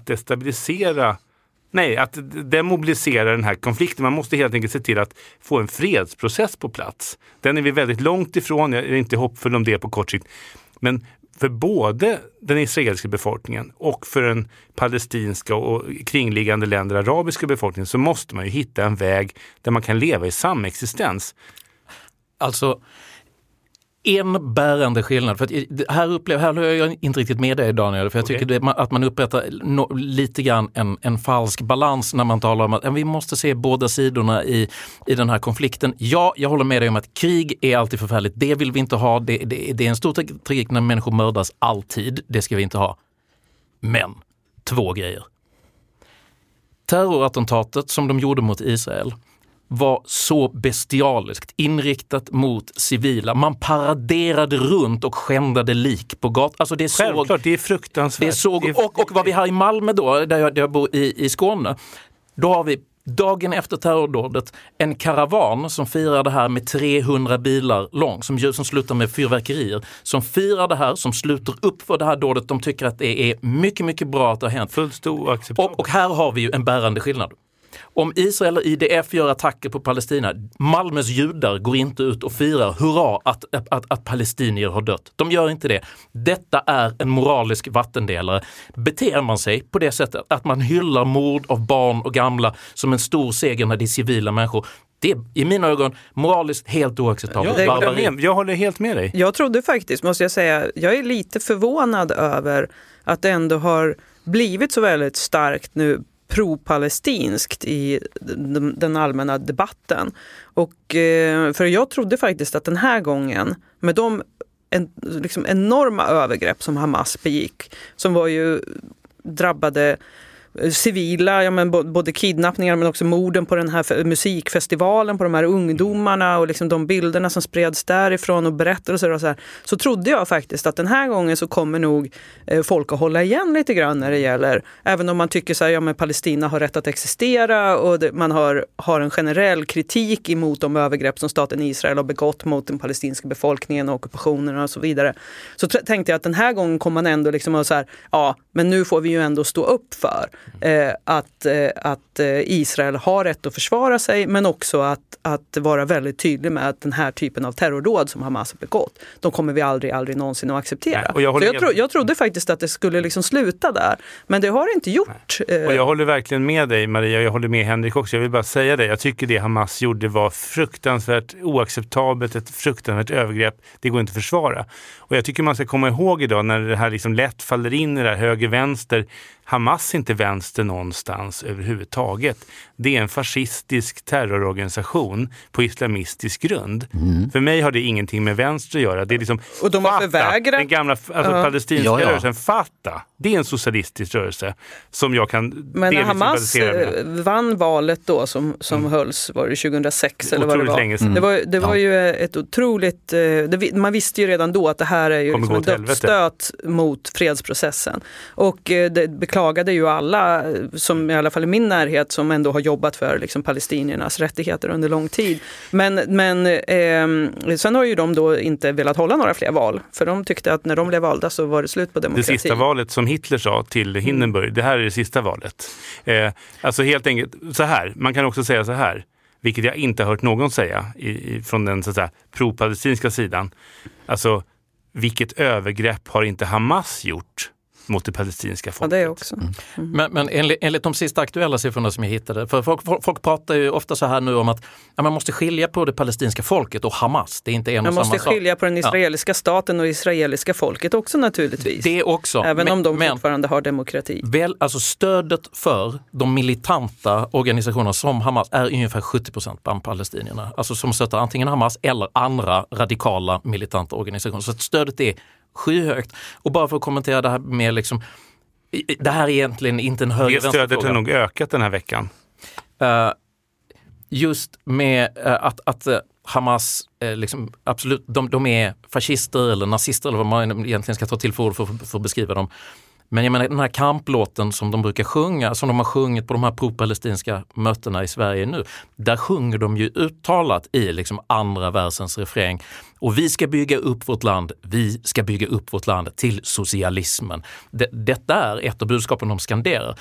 demobilisera den här konflikten. Man måste helt enkelt se till att få en fredsprocess på plats. Den är vi väldigt långt ifrån. Jag är inte hoppfull om det på kort sikt. Men för både den israeliska befolkningen och för den palestinska och kringliggande länder, arabiska befolkningen, så måste man ju hitta en väg där man kan leva i samexistens. Alltså, en bärande skillnad, för att här har jag inte riktigt med dig, Daniel, för jag tycker att man upprättar lite grann en falsk balans när man talar om att vi måste se båda sidorna i den här konflikten. Ja, jag håller med dig om att krig är alltid förfärligt. Det vill vi inte ha. Det är en stor tragik när människor mördas alltid. Det ska vi inte ha. Men, 2 grejer. Terrorattentatet som de gjorde mot Israel var så bestialiskt inriktat mot civila. Man paraderade runt och skändade lik på gatan. Alltså Självklart, det är fruktansvärt. Och vad vi har i Malmö då, där jag bor i Skåne, då har vi dagen efter terrordådet en karavan som firar det här med 300 bilar lång, som slutar med fyrverkerier, som firar det här, som sluter upp för det här dådet. De tycker att det är mycket, mycket bra att det har hänt. Fullt oacceptabelt. Och här har vi ju en bärande skillnad. Om Israel och IDF gör attacker på Palestina, Malmös judar går inte ut och firar hurra att palestinier har dött. De gör inte det. Detta är en moralisk vattendelare. Beter man sig på det sättet att man hyllar mord av barn och gamla som en stor seger när det är civila människor, det är i mina ögon moraliskt helt oacceptabelt. Jag håller helt med dig. Jag trodde faktiskt, måste jag säga, jag är lite förvånad över att det ändå har blivit så väldigt starkt nu pro-palestinskt i den allmänna debatten. Och för jag trodde faktiskt att den här gången med de liksom enorma övergrepp som Hamas begick, som var ju drabbade civila, både kidnappningar men också morden på den här musikfestivalen, på de här ungdomarna och liksom de bilderna som spreds därifrån och berättelser och så här. Så trodde jag faktiskt att den här gången så kommer nog folk att hålla igen lite grann när det gäller, även om man tycker så här, men Palestina har rätt att existera och man har en generell kritik emot de övergrepp som staten Israel har begått mot den palestinska befolkningen och ockupationerna och så vidare. Så tänkte jag att den här gången kommer man ändå liksom så här, ja, men nu får vi ju ändå stå upp för att Israel har rätt att försvara sig, men också att vara väldigt tydlig med att den här typen av terrordåd som Hamas har begått, de kommer vi aldrig någonsin att acceptera. Nej, jag trodde faktiskt att det skulle liksom sluta där, men det har det inte gjort. Och jag håller verkligen med dig, Maria, jag håller med Henrik också. Jag vill bara säga det, jag tycker det Hamas gjorde var fruktansvärt oacceptabelt, ett fruktansvärt övergrepp. Det går inte att försvara. Och jag tycker man ska komma ihåg idag när det här liksom lätt faller in i det här höger-vänster. Hamas är inte vänster någonstans överhuvudtaget. Det är en fascistisk terrororganisation på islamistisk grund. För mig har det ingenting med vänster att göra. Det är liksom och de har förvägrat den gamla palestinska rörelsen Fatah. Det är en socialistisk rörelse som jag kan. Men när Hamas vann valet då som hölls, var det 2006 eller vad det var? Länge sedan. Det var ju ett otroligt, man visste ju redan då att det här är ju liksom en dödsstöt mot fredsprocessen. Och det beklagade ju alla, som i alla fall i min närhet, som ändå har jobbat för liksom palestiniernas rättigheter under lång tid. Men sen har ju de då inte velat hålla några fler val, för de tyckte att när de blev valda så var det slut på demokrati. Det sista valet som Hitler sa till Hindenburg, det här är det sista valet. Alltså helt enkelt så här, man kan också säga så här, vilket jag inte har hört någon säga från den så att säga pro-palestinska sidan. Alltså, vilket övergrepp har inte Hamas gjort mot det palestinska folket? Ja, det också. Men enligt de sista aktuella siffrorna som jag hittade, för folk pratar ju ofta så här nu om att man måste skilja på det palestinska folket och Hamas. Det är inte en och samma sak. Man måste skilja på den israeliska staten och israeliska folket också naturligtvis. Det också. Även om de fortfarande har demokrati. Alltså stödet för de militanta organisationerna som Hamas är ungefär 70% bland palestinierna. Alltså som stöttar antingen Hamas eller andra radikala militanta organisationer. Så att stödet är skyhögt. Och bara för att kommentera det här med liksom, det här är egentligen inte en höger det stödet har nog ökat den här veckan. Just med att Hamas liksom, absolut, de är fascister eller nazister eller vad man egentligen ska ta till för att beskriva dem. Men jag menar den här kamplåten som de brukar sjunga, som de har sjungit på de här pro-palestinska mötena i Sverige nu, där sjunger de ju uttalat i liksom andra versens refräng. Och vi ska bygga upp vårt land, vi ska bygga upp vårt land till socialismen. Detta är ett av budskapen de skanderar.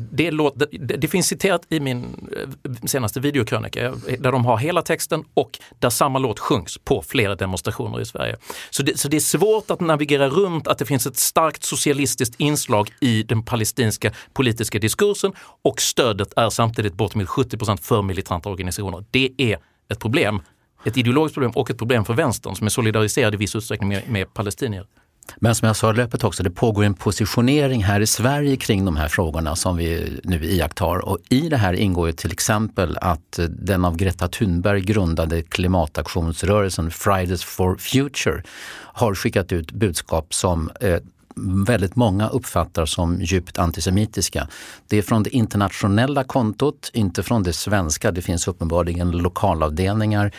Det finns citerat i min senaste videokrönika där de har hela texten och där samma låt sjungs på flera demonstrationer i Sverige. Så det är svårt att navigera runt att det finns ett starkt socialistiskt inslag i den palestinska politiska diskursen och stödet är samtidigt bortom 70% för militanta organisationer. Det är ett problem. Ett ideologiskt problem och ett problem för vänstern som är solidariserad i viss utsträckning med palestinier. Men som jag sa i löpet också, det pågår en positionering här i Sverige kring de här frågorna som vi nu iakttar. Och i det här ingår ju till exempel att den av Greta Thunberg grundade klimataktionsrörelsen Fridays for Future har skickat ut budskap som väldigt många uppfattar som djupt antisemitiska. Det är från det internationella kontot, inte från det svenska. Det finns uppenbarligen lokalavdelningar.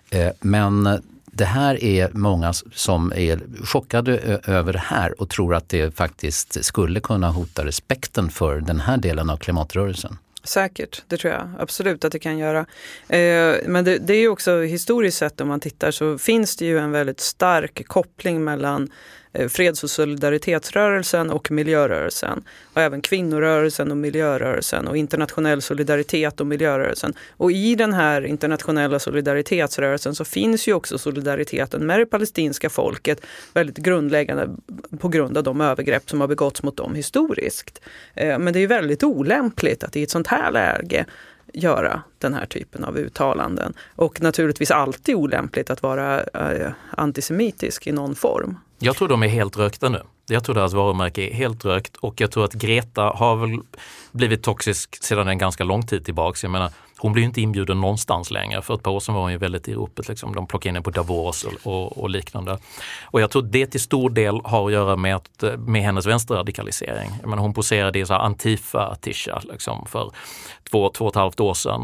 Men det här är många som är chockade över det här och tror att det faktiskt skulle kunna hota respekten för den här delen av klimatrörelsen. Säkert, det tror jag absolut att det kan göra. Men det är ju också historiskt sett om man tittar så finns det ju en väldigt stark koppling mellan freds- och solidaritetsrörelsen och miljörörelsen och även kvinnorörelsen och miljörörelsen och internationell solidaritet och miljörörelsen. Och i den här internationella solidaritetsrörelsen så finns ju också solidariteten med det palestinska folket väldigt grundläggande på grund av de övergrepp som har begåtts mot dem historiskt. Men det är ju väldigt olämpligt att i ett sånt här läge göra den här typen av uttalanden. Och naturligtvis alltid olämpligt att vara antisemitisk i någon form. Jag tror de är helt rökta nu. Jag tror deras varumärke är helt rökt och jag tror att Greta har väl blivit toxisk sedan en ganska lång tid tillbaka. Jag menar, hon blir ju inte inbjuden någonstans längre. För ett par år sedan var hon ju väldigt i ropet. Liksom. De plockade in henne på Davos och liknande. Och jag tror det till stor del har att göra med hennes vänsterradikalisering. Jag menar, hon poserade i så här Antifa-tisha liksom, för 2,5 år sedan.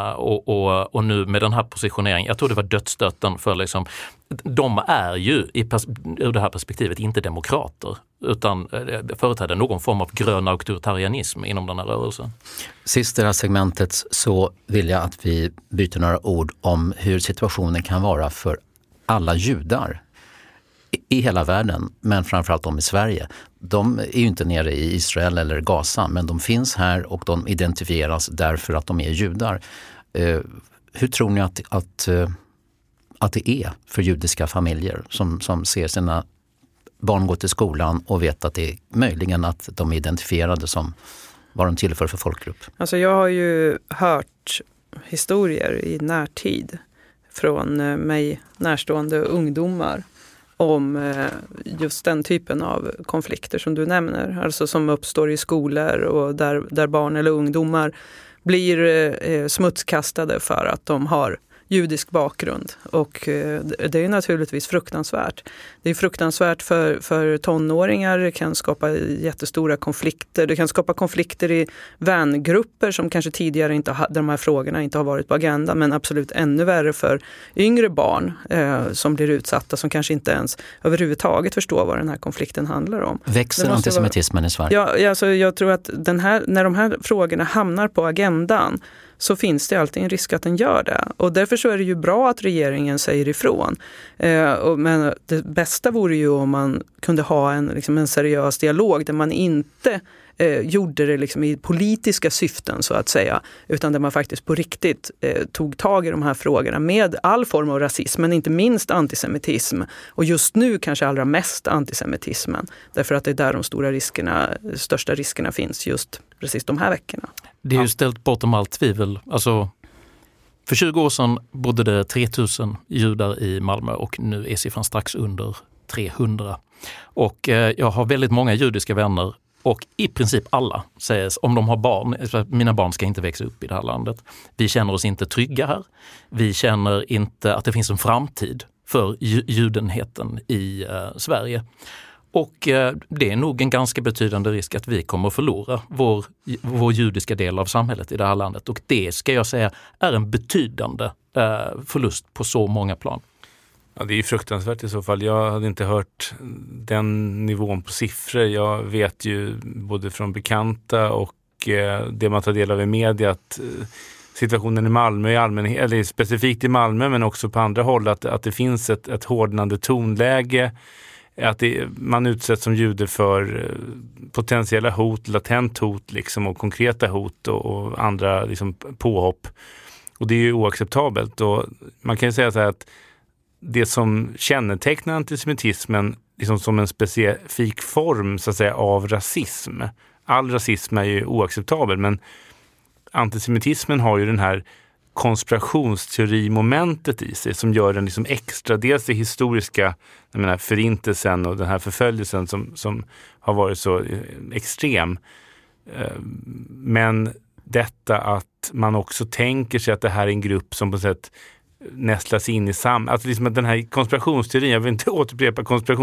Och nu med den här positioneringen, jag tror det var dödsstöten för liksom, de är ju ur det här perspektivet inte demokrater utan företräder någon form av grön auktoritarianism inom den här rörelsen. Sist i det här segmentet så vill jag att vi byter några ord om hur situationen kan vara för alla judar i hela världen, men framförallt de i Sverige. De är ju inte nere i Israel eller Gaza, men de finns här och de identifieras därför att de är judar. Hur tror ni att det är för judiska familjer som ser sina barn gå till skolan och vet att det är möjligen att de är identifierade som vad de tillför för folkgrupp? Alltså jag har ju hört historier i närtid från mig närstående ungdomar om just den typen av konflikter som du nämner. Alltså som uppstår i skolor och där barn eller ungdomar blir smutskastade för att de har judisk bakgrund. Och det är naturligtvis fruktansvärt. Det är fruktansvärt för tonåringar. Det kan skapa jättestora konflikter. Det kan skapa konflikter i vängrupper som kanske tidigare inte där de här frågorna inte har varit på agenda. Men absolut ännu värre för yngre barn som blir utsatta som kanske inte ens överhuvudtaget förstår vad den här konflikten handlar om. Växer antisemitismen i Sverige? Ja, alltså jag tror att när de här frågorna hamnar på agendan så finns det alltid en risk att den gör det. Och därför därför så är det ju bra att regeringen säger ifrån. Men det bästa vore ju om man kunde ha en seriös dialog där man inte gjorde det liksom i politiska syften så att säga, utan där man faktiskt på riktigt tog tag i de här frågorna med all form av rasism, men inte minst antisemitism, och just nu kanske allra mest antisemitismen, därför att det är där de största riskerna finns just precis de här veckorna. Det är ju ställt bortom allt tvivel. Alltså, för 20 år sedan bodde det 3000 judar i Malmö och nu är siffran strax under 300. Och jag har väldigt många judiska vänner och i princip alla säger, om de har barn, mina barn ska inte växa upp i det här landet. Vi känner oss inte trygga här. Vi känner inte att det finns en framtid för judenheten i Sverige. Och det är nog en ganska betydande risk att vi kommer att förlora vår judiska del av samhället i det här landet. Och det, ska jag säga, är en betydande förlust på så många plan. Ja, det är ju fruktansvärt i så fall. Jag hade inte hört den nivån på siffror. Jag vet ju både från bekanta och det man tar del av i media att situationen i Malmö i allmänhet, eller specifikt i Malmö men också på andra håll, att det finns ett hårdnande tonläge, att man utsätts som jude för potentiella hot, latent hot liksom, och konkreta hot och andra liksom, påhopp. Och det är ju oacceptabelt. Och man kan ju säga så här att det som kännetecknar antisemitismen liksom som en specifik form så att säga, av rasism. All rasism är ju oacceptabel, men antisemitismen har ju den här konspirationsteorimomentet i sig som gör den liksom extra, dels det historiska, jag menar, förintelsen och den här förföljelsen som har varit så extrem. Men detta att man också tänker sig att det här är en grupp som på sätt nästlas in i alltså liksom den här konspirationsteorin, jag vill inte återupprepa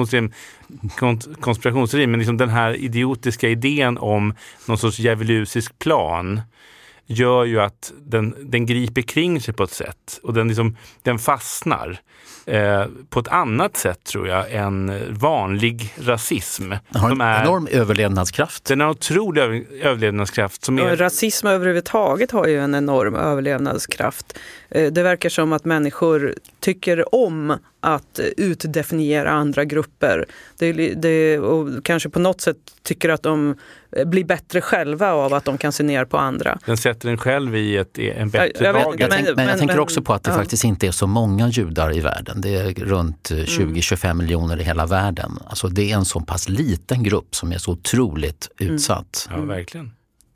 konspirationsteorin, men liksom den här idiotiska idén om någon sorts djävulusisk plan gör ju att den griper kring sig på ett sätt och den fastnar på ett annat sätt tror jag än vanlig rasism. Den har en enorm överlevnadskraft. Den har otrolig överlevnadskraft. Rasism överhuvudtaget har ju en enorm överlevnadskraft. Det verkar som att människor tycker om att utdefiniera andra grupper. Och kanske på något sätt tycker att de blir bättre själva av att de kan se ner på andra. Den sätter en själv i en bättre dager. Men jag tänker också på att det faktiskt inte är så många judar i världen. Det är runt 20-25 miljoner i hela världen. Alltså det är en så pass liten grupp som är så otroligt utsatt. Ja, verkligen.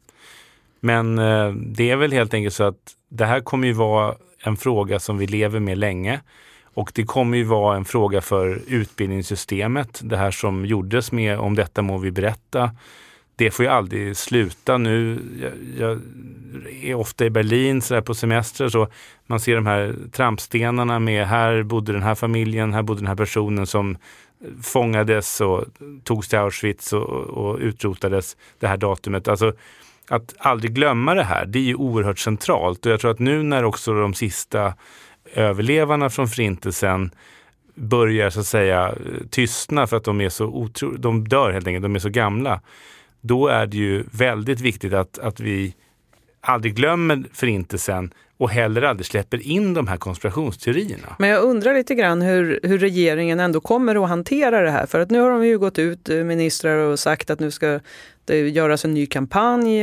Men det är väl helt enkelt så att det här kommer ju vara en fråga som vi lever med länge. Och det kommer ju vara en fråga för utbildningssystemet. Det här som gjordes med Om detta må vi berätta. Det får ju aldrig sluta nu. Jag är ofta i Berlin så här på semester, så man ser de här trampstenarna med här bodde den här familjen, här bodde den här personen som fångades och togs till Auschwitz och utrotades det här datumet. Alltså att aldrig glömma det här, det är ju oerhört centralt. Och jag tror att nu när också de sista överlevarna från förintelsen börjar så att säga tystna för att de är så de dör helt enkelt, de är så gamla. Då är det ju väldigt viktigt att vi aldrig glömmer förintelsen och heller aldrig släpper in de här konspirationsteorierna. Men jag undrar lite grann hur regeringen ändå kommer att hantera det här. För att nu har de ju gått ut, ministrar, och sagt att nu ska det göras en ny kampanj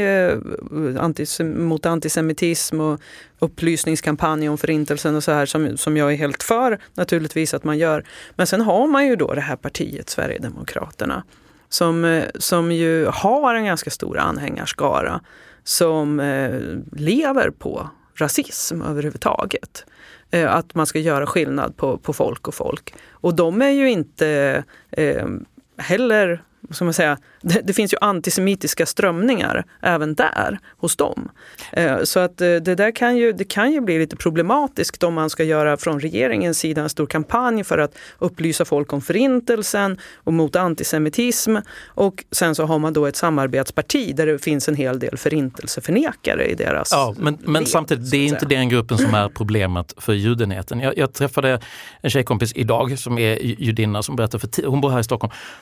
mot antisemitism och upplysningskampanj om förintelsen och så här som jag är helt för naturligtvis att man gör. Men sen har man ju då det här partiet Sverigedemokraterna som ju har en ganska stor anhängarskara som lever på rasism överhuvudtaget. Att man ska göra skillnad på folk och folk. Och de är ju inte heller, som man säger, det finns ju antisemitiska strömningar även där hos dem. Så att det där kan ju bli lite problematiskt om man ska göra från regeringens sida en stor kampanj för att upplysa folk om förintelsen och mot antisemitism. Och sen så har man då ett samarbetsparti där det finns en hel del förintelseförnekare i deras... Ja, men samtidigt, det är inte den gruppen som är problemet för judenheten. Jag träffade en tjejkompis idag som är judinna som berättade hon bor här i Stockholm.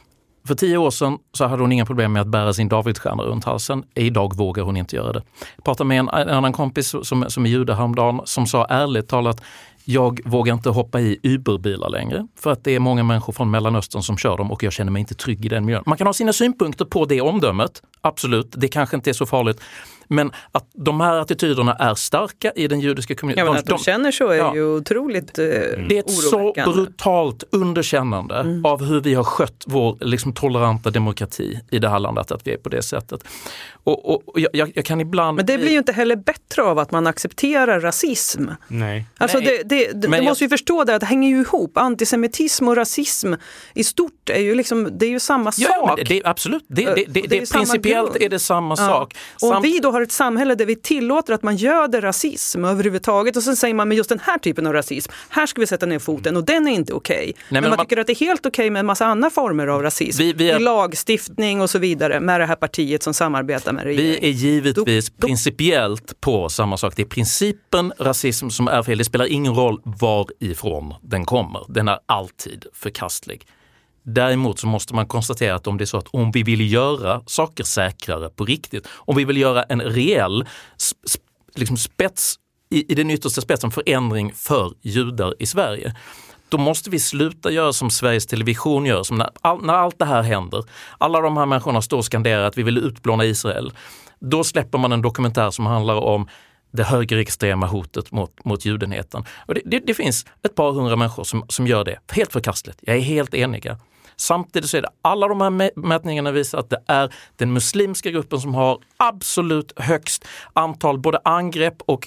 För 10 år sedan så hade hon inga problem med att bära sin Davidsstjärna runt halsen. Idag vågar hon inte göra det. Jag pratade med en annan kompis som är jude häromdagen som sa ärligt talat: jag vågar inte hoppa i Uber-bilar längre för att det är många människor från Mellanöstern som kör dem och jag känner mig inte trygg i den miljön. Man kan ha sina synpunkter på det omdömet, absolut. Det kanske inte är så farligt. Men att de här attityderna är starka i den judiska communityn. Ja, men att de känner så är ju otroligt det är ett så brutalt underkännande av hur vi har skött vår liksom toleranta demokrati i det här landet, att vi är på det sättet. Och jag kan ibland... Men det blir ju inte heller bättre av att man accepterar rasism. Nej. Alltså du måste ju förstå det, att det hänger ju ihop. Antisemitism och rasism i stort är ju liksom, det är ju samma sak. Det är absolut. Det är principiellt är det samma sak. Och om vi då har ett samhälle där vi tillåter att man göder rasism överhuvudtaget och sen säger man med just den här typen av rasism, här ska vi sätta ner foten och den är inte okej. Men man tycker att det är helt okej med en massa andra former av rasism. I lagstiftning och så vidare med det här partiet som samarbetar med regeringen. Vi är givetvis principiellt på samma sak. Det är principen rasism som är fel. Det spelar ingen roll varifrån den kommer. Den är alltid förkastlig. Däremot så måste man konstatera att om det är så att om vi vill göra saker säkrare på riktigt, om vi vill göra en reell liksom spets i den yttersta spetsen förändring för judar i Sverige, då måste vi sluta göra som Sveriges Television gör, som när allt det här händer. Alla de här människorna står och skanderar att vi vill utplåna Israel. Då släpper man en dokumentär som handlar om det högerextrema hotet mot judenheten. Och det finns ett par hundra människor som gör det. Helt förkastligt. Jag är helt eniga. Samtidigt så är det alla de här mätningarna visar att det är den muslimska gruppen som har absolut högst antal både angrepp och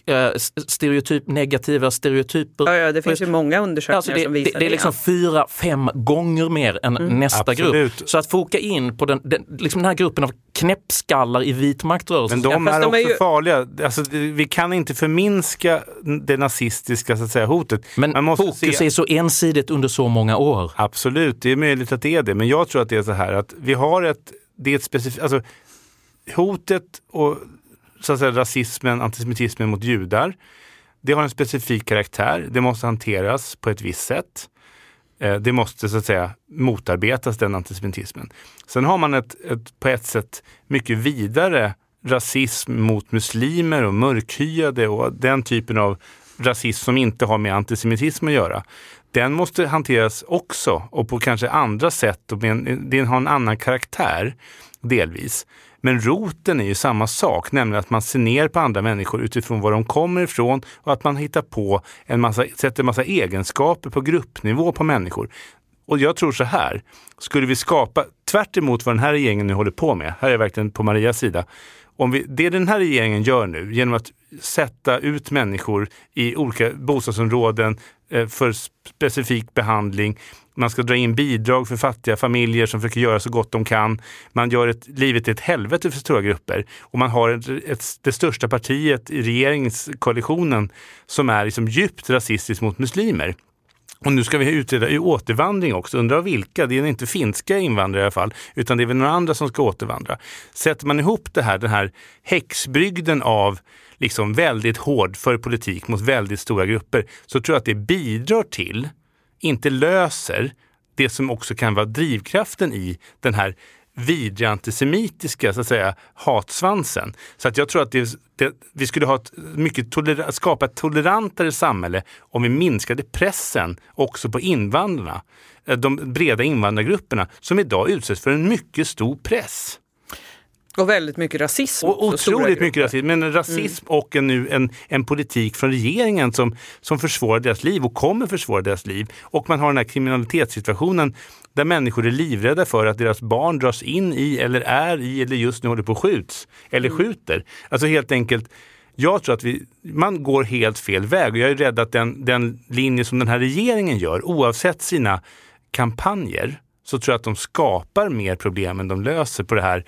negativa stereotyper. Ja, det finns ju många undersökningar som visar det. Det är liksom 4-5 gånger mer än nästa grupp. Så att foka in på den här gruppen av knäppskallar i vit maktrörelse. Men de är också farliga. Alltså, vi kan inte förminska det nazistiska så att säga, hotet. Men man måste fokus är så ensidigt under så många år. Absolut, det är möjligt att det är det. Men jag tror att det är så här att vi har ett specifikt... Alltså, hotet och så att säga, rasismen, antisemitismen mot judar, det har en specifik karaktär. Det måste hanteras på ett visst sätt. Det måste så att säga motarbetas, den antisemitismen. Sen har man ett på ett sätt mycket vidare rasism mot muslimer och mörkhyade och den typen av rasism som inte har med antisemitism att göra. Den måste hanteras också och på kanske andra sätt och den har en annan karaktär delvis. Men roten är ju samma sak, nämligen att man ser ner på andra människor utifrån var de kommer ifrån och att man hittar på sätter en massa egenskaper på gruppnivå på människor. Och jag tror så här, skulle vi skapa, tvärt emot vad den här regeringen nu håller på med, här är jag verkligen på Marias sida, det den här regeringen gör nu genom att sätta ut människor i olika bostadsområden för specifik behandling, man ska dra in bidrag för fattiga familjer som försöker göra så gott de kan. Man gör livet till ett helvete för stora grupper. Och man har det största partiet i regeringskoalitionen som är liksom djupt rasistiskt mot muslimer. Och nu ska vi utreda återvandring också. Undrar vilka? Det är inte finska invandrare i alla fall. Utan det är väl några andra som ska återvandra. Sätter man ihop den här häxbrygden av liksom väldigt hård för politik mot väldigt stora grupper, så tror jag att det bidrar till, inte löser, det som också kan vara drivkraften i den här vidriga antisemitiska så att säga hatsvansen. Så att jag tror att vi skulle ha skapa ett tolerantare samhälle om vi minskade pressen också på invandrarna, de breda invandrargrupperna som idag utsätts för en mycket stor press. Och väldigt mycket rasism. Och otroligt mycket rasism. Men rasism och en politik från regeringen som försvårar deras liv och kommer försvåra deras liv. Och man har den här kriminalitetssituationen där människor är livrädda för att deras barn dras in i eller just nu håller på skjuts eller skjuter. Alltså helt enkelt, jag tror att man går helt fel väg. Och jag är rädd att den linje som den här regeringen gör, oavsett sina kampanjer, så tror jag att de skapar mer problem än de löser på det här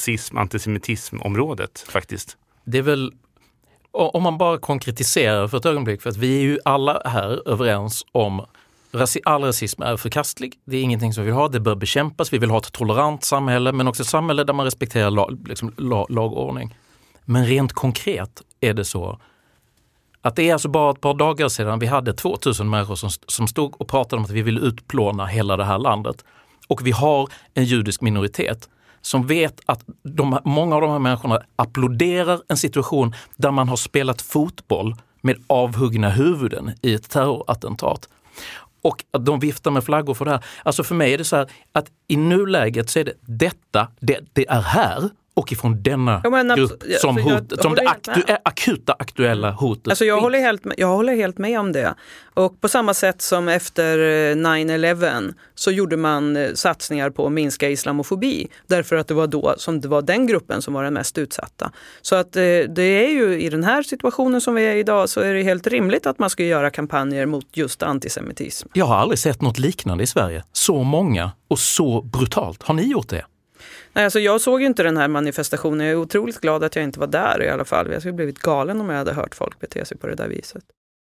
rasism-antisemitism-området faktiskt. Det är väl, om man bara konkretiserar för ett ögonblick, för att vi är ju alla här överens om all rasism är förkastlig. Det är ingenting som vi vill ha, det bör bekämpas. Vi vill ha ett tolerant samhälle, men också ett samhälle där man respekterar lagordning. Men rent konkret är det så att det är alltså bara ett par dagar sedan vi hade 2000 människor som stod och pratade om att vi vill utplåna hela det här landet. och vi har en judisk minoritet som vet att många av de här människorna applåderar en situation där man har spelat fotboll med avhuggna huvuden i ett terrorattentat. Och att de viftar med flaggor för det här. Alltså för mig är det så här att i nuläget så är det är här och ifrån denna grupp som det akuta aktuella hotet. Alltså jag håller helt med om det. Och på samma sätt som efter 9/11 så gjorde man satsningar på att minska islamofobi. Därför att det var då som det var den gruppen som var den mest utsatta. Så att det är ju i den här situationen som vi är idag så är det helt rimligt att man ska göra kampanjer mot just antisemitism. Jag har aldrig sett något liknande i Sverige. Så många och så brutalt. Har ni gjort det? Nej, alltså jag såg ju inte den här manifestationen. Jag är otroligt glad att jag inte var där i alla fall. Jag skulle blivit galen om jag hade hört folk bete sig på det där viset.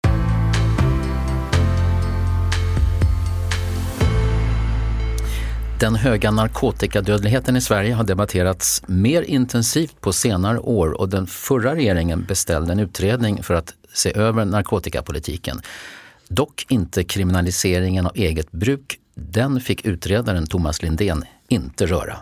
Den höga narkotikadödligheten i Sverige har debatterats mer intensivt på senare år och den förra regeringen beställde en utredning för att se över narkotikapolitiken. Dock inte kriminaliseringen av eget bruk. Den fick utredaren Thomas Lindén inte röra.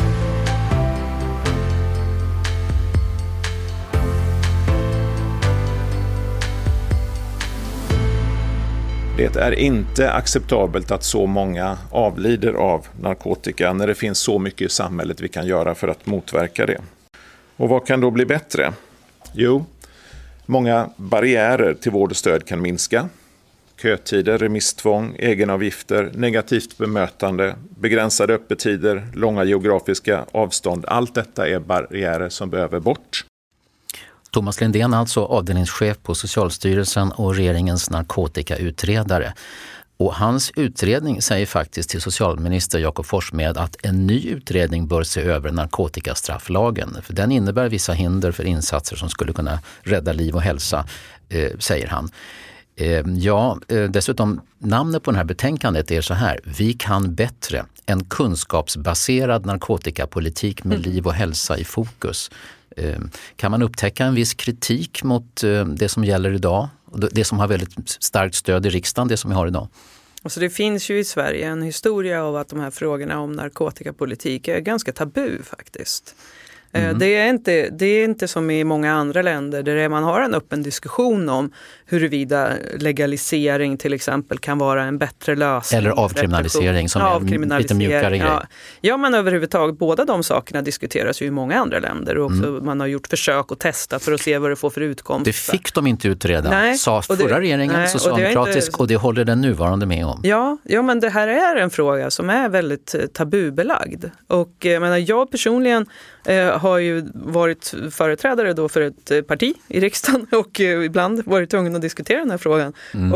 Det är inte acceptabelt att så många avlider av narkotika när det finns så mycket i samhället vi kan göra för att motverka det. Och vad kan då bli bättre? Jo, många barriärer till vård och stöd kan minska. Kötider, remisstvång, egenavgifter, negativt bemötande, begränsade öppettider, långa geografiska avstånd. Allt detta är barriärer som behöver bort. Thomas Lindén, alltså avdelningschef på Socialstyrelsen och regeringens narkotikautredare. Och hans utredning säger faktiskt till socialminister Jakob Forssmed att en ny utredning bör se över narkotikastrafflagen. För den innebär vissa hinder för insatser som skulle kunna rädda liv och hälsa, säger han. Dessutom namnet på det här betänkandet är så här: Vi kan bättre. En kunskapsbaserad narkotikapolitik med liv och hälsa i fokus. Kan man upptäcka en viss kritik mot det som gäller idag? Det som har väldigt starkt stöd i riksdagen, det som vi har idag? Alltså det finns ju i Sverige en historia av att de här frågorna om narkotikapolitik är ganska tabu faktiskt. Det är inte som i många andra länder där man har en öppen diskussion om huruvida legalisering till exempel kan vara en bättre lösning. Eller avkriminalisering som är en lite mjukare grej. Ja, men överhuvudtaget båda de sakerna diskuteras ju i många andra länder och också man har gjort försök att testa för att se vad det får för utkomst. Det fick de inte utreda, sa förra regeringen, socialdemokratisk, och det håller den nuvarande med om. Ja, men det här är en fråga som är väldigt tabubelagd. Och jag personligen har ju varit företrädare då för ett parti i riksdagen och ibland varit tvungen att diskutera den här frågan.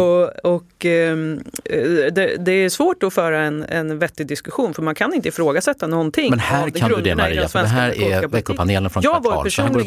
Det är svårt att föra en vettig diskuskuon för man kan inte ifrågasätta någonting. Men här kan du det, Maria, för det här är veckopanelen från Kvartal.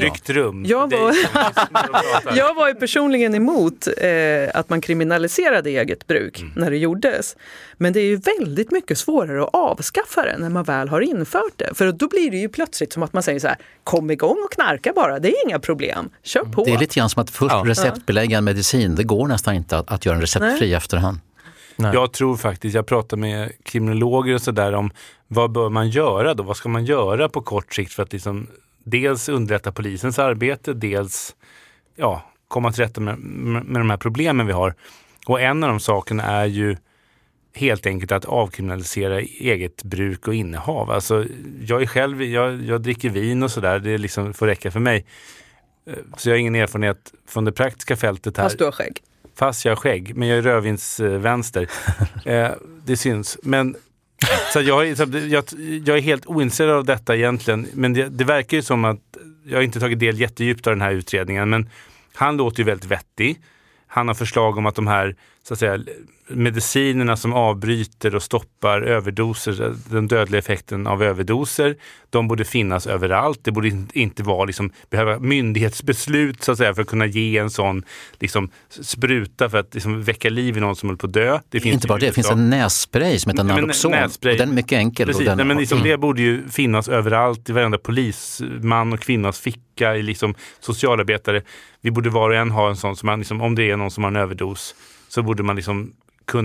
Jag var ju personligen emot att man kriminaliserade eget bruk när det gjordes. Men det är ju väldigt mycket svårare att avskaffa det när man väl har infört det. För då blir det ju plötsligt som att man säger så här: kom igång och knarka bara, det är inga problem. Kör på. Det är lite grann som att först receptbelägga en medicin. Det går nästan inte att göra en receptfri efterhand. Nej. Jag tror faktiskt, jag pratar med kriminologer och sådär om vad bör man göra då? Vad ska man göra på kort sikt för att liksom dels underlätta polisens arbete, dels komma till rätta med de här problemen vi har. Och en av de sakerna är ju helt enkelt att avkriminalisera eget bruk och innehav. Alltså, jag är själv, jag dricker vin och sådär, det liksom får räcka för mig. Så jag har ingen erfarenhet från det praktiska fältet här. Fast du har skägg. Fast jag har skägg, men jag är rödvinsvänster. Det syns. Men så jag är helt ointresserad av detta egentligen. Men det verkar ju som att jag har inte tagit del jättedjupt av den här utredningen. Men han låter ju väldigt vettig. Han har förslag om att de här så att säga, medicinerna som avbryter och stoppar överdoser, den dödliga effekten av överdoser, de borde finnas överallt. Det borde inte vara behöva myndighetsbeslut så att säga, för att kunna ge en sån spruta för att väcka liv i någon som håller på att dö. Det finns inte bara det finns en nässpray som heter Naloxon. Och den är mycket enkel. Precis, och den, det borde ju finnas överallt i varenda polisman och kvinnas ficka, i socialarbetare. Vi borde var och en ha en sån som man, om det är någon som har en överdos, så borde man kunna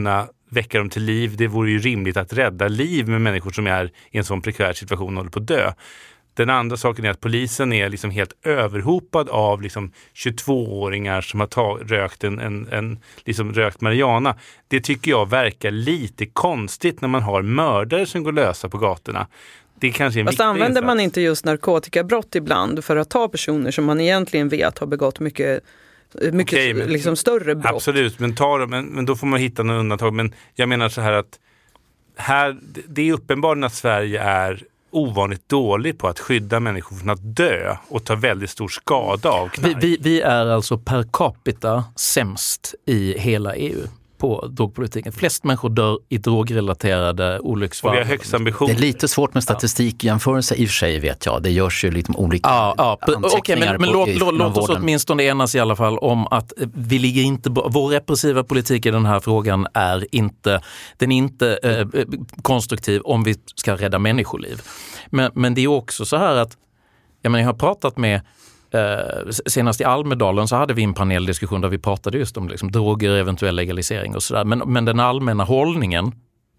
väcka dem till liv. Det vore ju rimligt att rädda liv med människor som är i en sån prekär situation och håller på att dö. Den andra saken är att polisen är liksom helt överhopad av liksom 22-åringar som har rökt rökt marijuana. Det tycker jag verkar lite konstigt när man har mördare som går lösa på gatorna. Det är kanske en Fast använder man inte just narkotikabrott ibland för att ta personer som man egentligen vet har begått mycket okay, liksom större brott? Absolut, men då får man hitta någon undantag. Men jag menar så här att det är uppenbart att Sverige är ovanligt dålig på att skydda människor från att dö och ta väldigt stor skada av knark. Vi är alltså per capita sämst i hela EU på drogpolitiken. Flest människor dör i drogrelaterade olycksfall. Och vi har högst ambition. Det är lite svårt med statistikjämförelse i och för sig, vet jag. Det görs ju lite olika anteckningar. Men låt oss åtminstone enas i alla fall om att vi ligger inte vår repressiva politik i den här frågan är inte konstruktiv om vi ska rädda människoliv. Men det är också så här att jag har pratat med senast i Almedalen så hade vi en paneldiskussion där vi pratade just om liksom droger, eventuell legalisering och sådär. Men den allmänna hållningen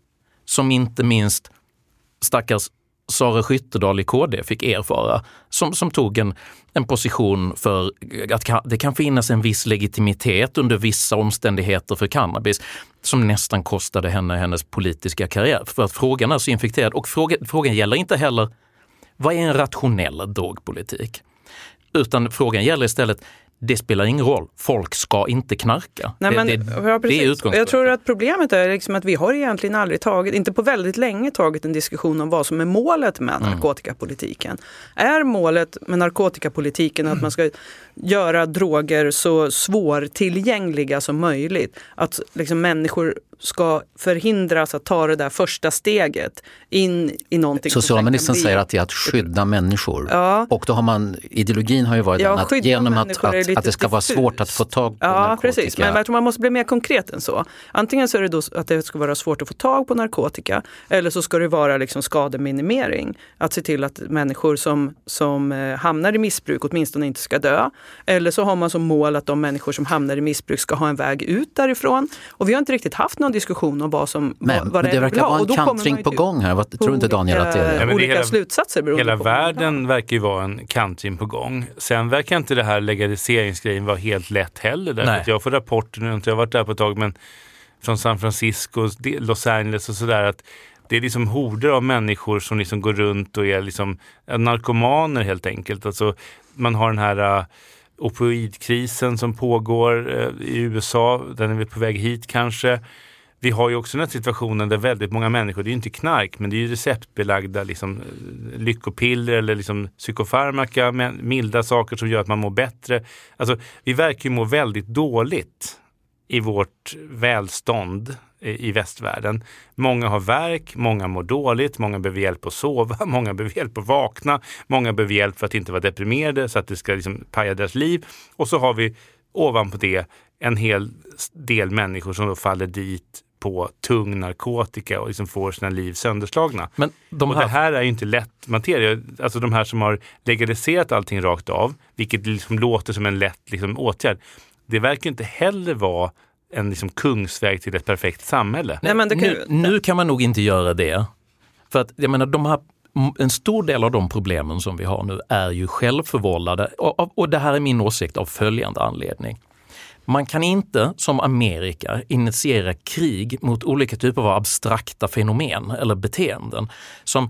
som inte minst stackars Sara Skyttedal i KD fick erfara som tog en position för att det kan finnas en viss legitimitet under vissa omständigheter för cannabis som nästan kostade henne hennes politiska karriär. För att frågan är så infekterad och frågan gäller inte heller vad är en rationell drogpolitik? Utan frågan gäller istället, det spelar ingen roll. Folk ska inte knarka. Nej, det är utgångspunkten. Jag tror att problemet är liksom att vi har egentligen aldrig inte på väldigt länge tagit en diskussion om vad som är målet med narkotikapolitiken. Är målet med narkotikapolitiken att man ska göra droger så svårtillgängliga som möjligt? Att liksom människor ska förhindras att ta det där första steget in i någonting. Socialministern säger att det är att skydda människor. Ja. Och då har ideologin har ju varit den att genom att det ska vara svårt att få tag på narkotika. Precis. Men jag tror man måste bli mer konkret än så. Antingen så är det då att det ska vara svårt att få tag på narkotika eller så ska det vara liksom skademinimering. Att se till att människor som hamnar i missbruk åtminstone inte ska dö. Eller så har man som mål att de människor som hamnar i missbruk ska ha en väg ut därifrån. Och vi har inte riktigt haft någon diskussion om vad det verkar vara en kantring på gång här. Tror inte Daniel att det är olika slutsatser? Hela världen verkar ju vara en kantring på gång. Sen verkar inte det här legaliseringsgrejen vara helt lätt heller. Därför att jag får rapporter, nu har inte jag varit där på ett tag, men från San Francisco, Los Angeles och sådär, att det är liksom horder av människor som liksom går runt och är liksom narkomaner helt enkelt. Alltså man har den här opioidkrisen som pågår i USA, den är vi på väg hit kanske. Vi har ju också den här situationen där väldigt många människor, det är ju inte knark, men det är ju receptbelagda liksom, lyckopiller eller liksom psykofarmaka, milda saker som gör att man mår bättre. Alltså, vi verkar ju må väldigt dåligt i vårt välstånd i västvärlden. Många har värk, många mår dåligt, många behöver hjälp att sova, många behöver hjälp att vakna, många behöver hjälp för att inte vara deprimerade så att det ska liksom paja deras liv. Och så har vi ovanpå det en hel del människor som då faller dit på tung narkotika och liksom får sina liv sönderslagna. Men och det här är ju inte lätt materia. Alltså de här som har legaliserat allting rakt av, vilket liksom låter som en lätt liksom åtgärd. Det verkar inte heller vara en liksom kungsväg till ett perfekt samhälle. Nej, men nu kan man nog inte göra det. För att jag menar, en stor del av de problemen som vi har nu är ju självförvållade. Och det här är min åsikt av följande anledning. Man kan inte som Amerika initiera krig mot olika typer av abstrakta fenomen eller beteenden som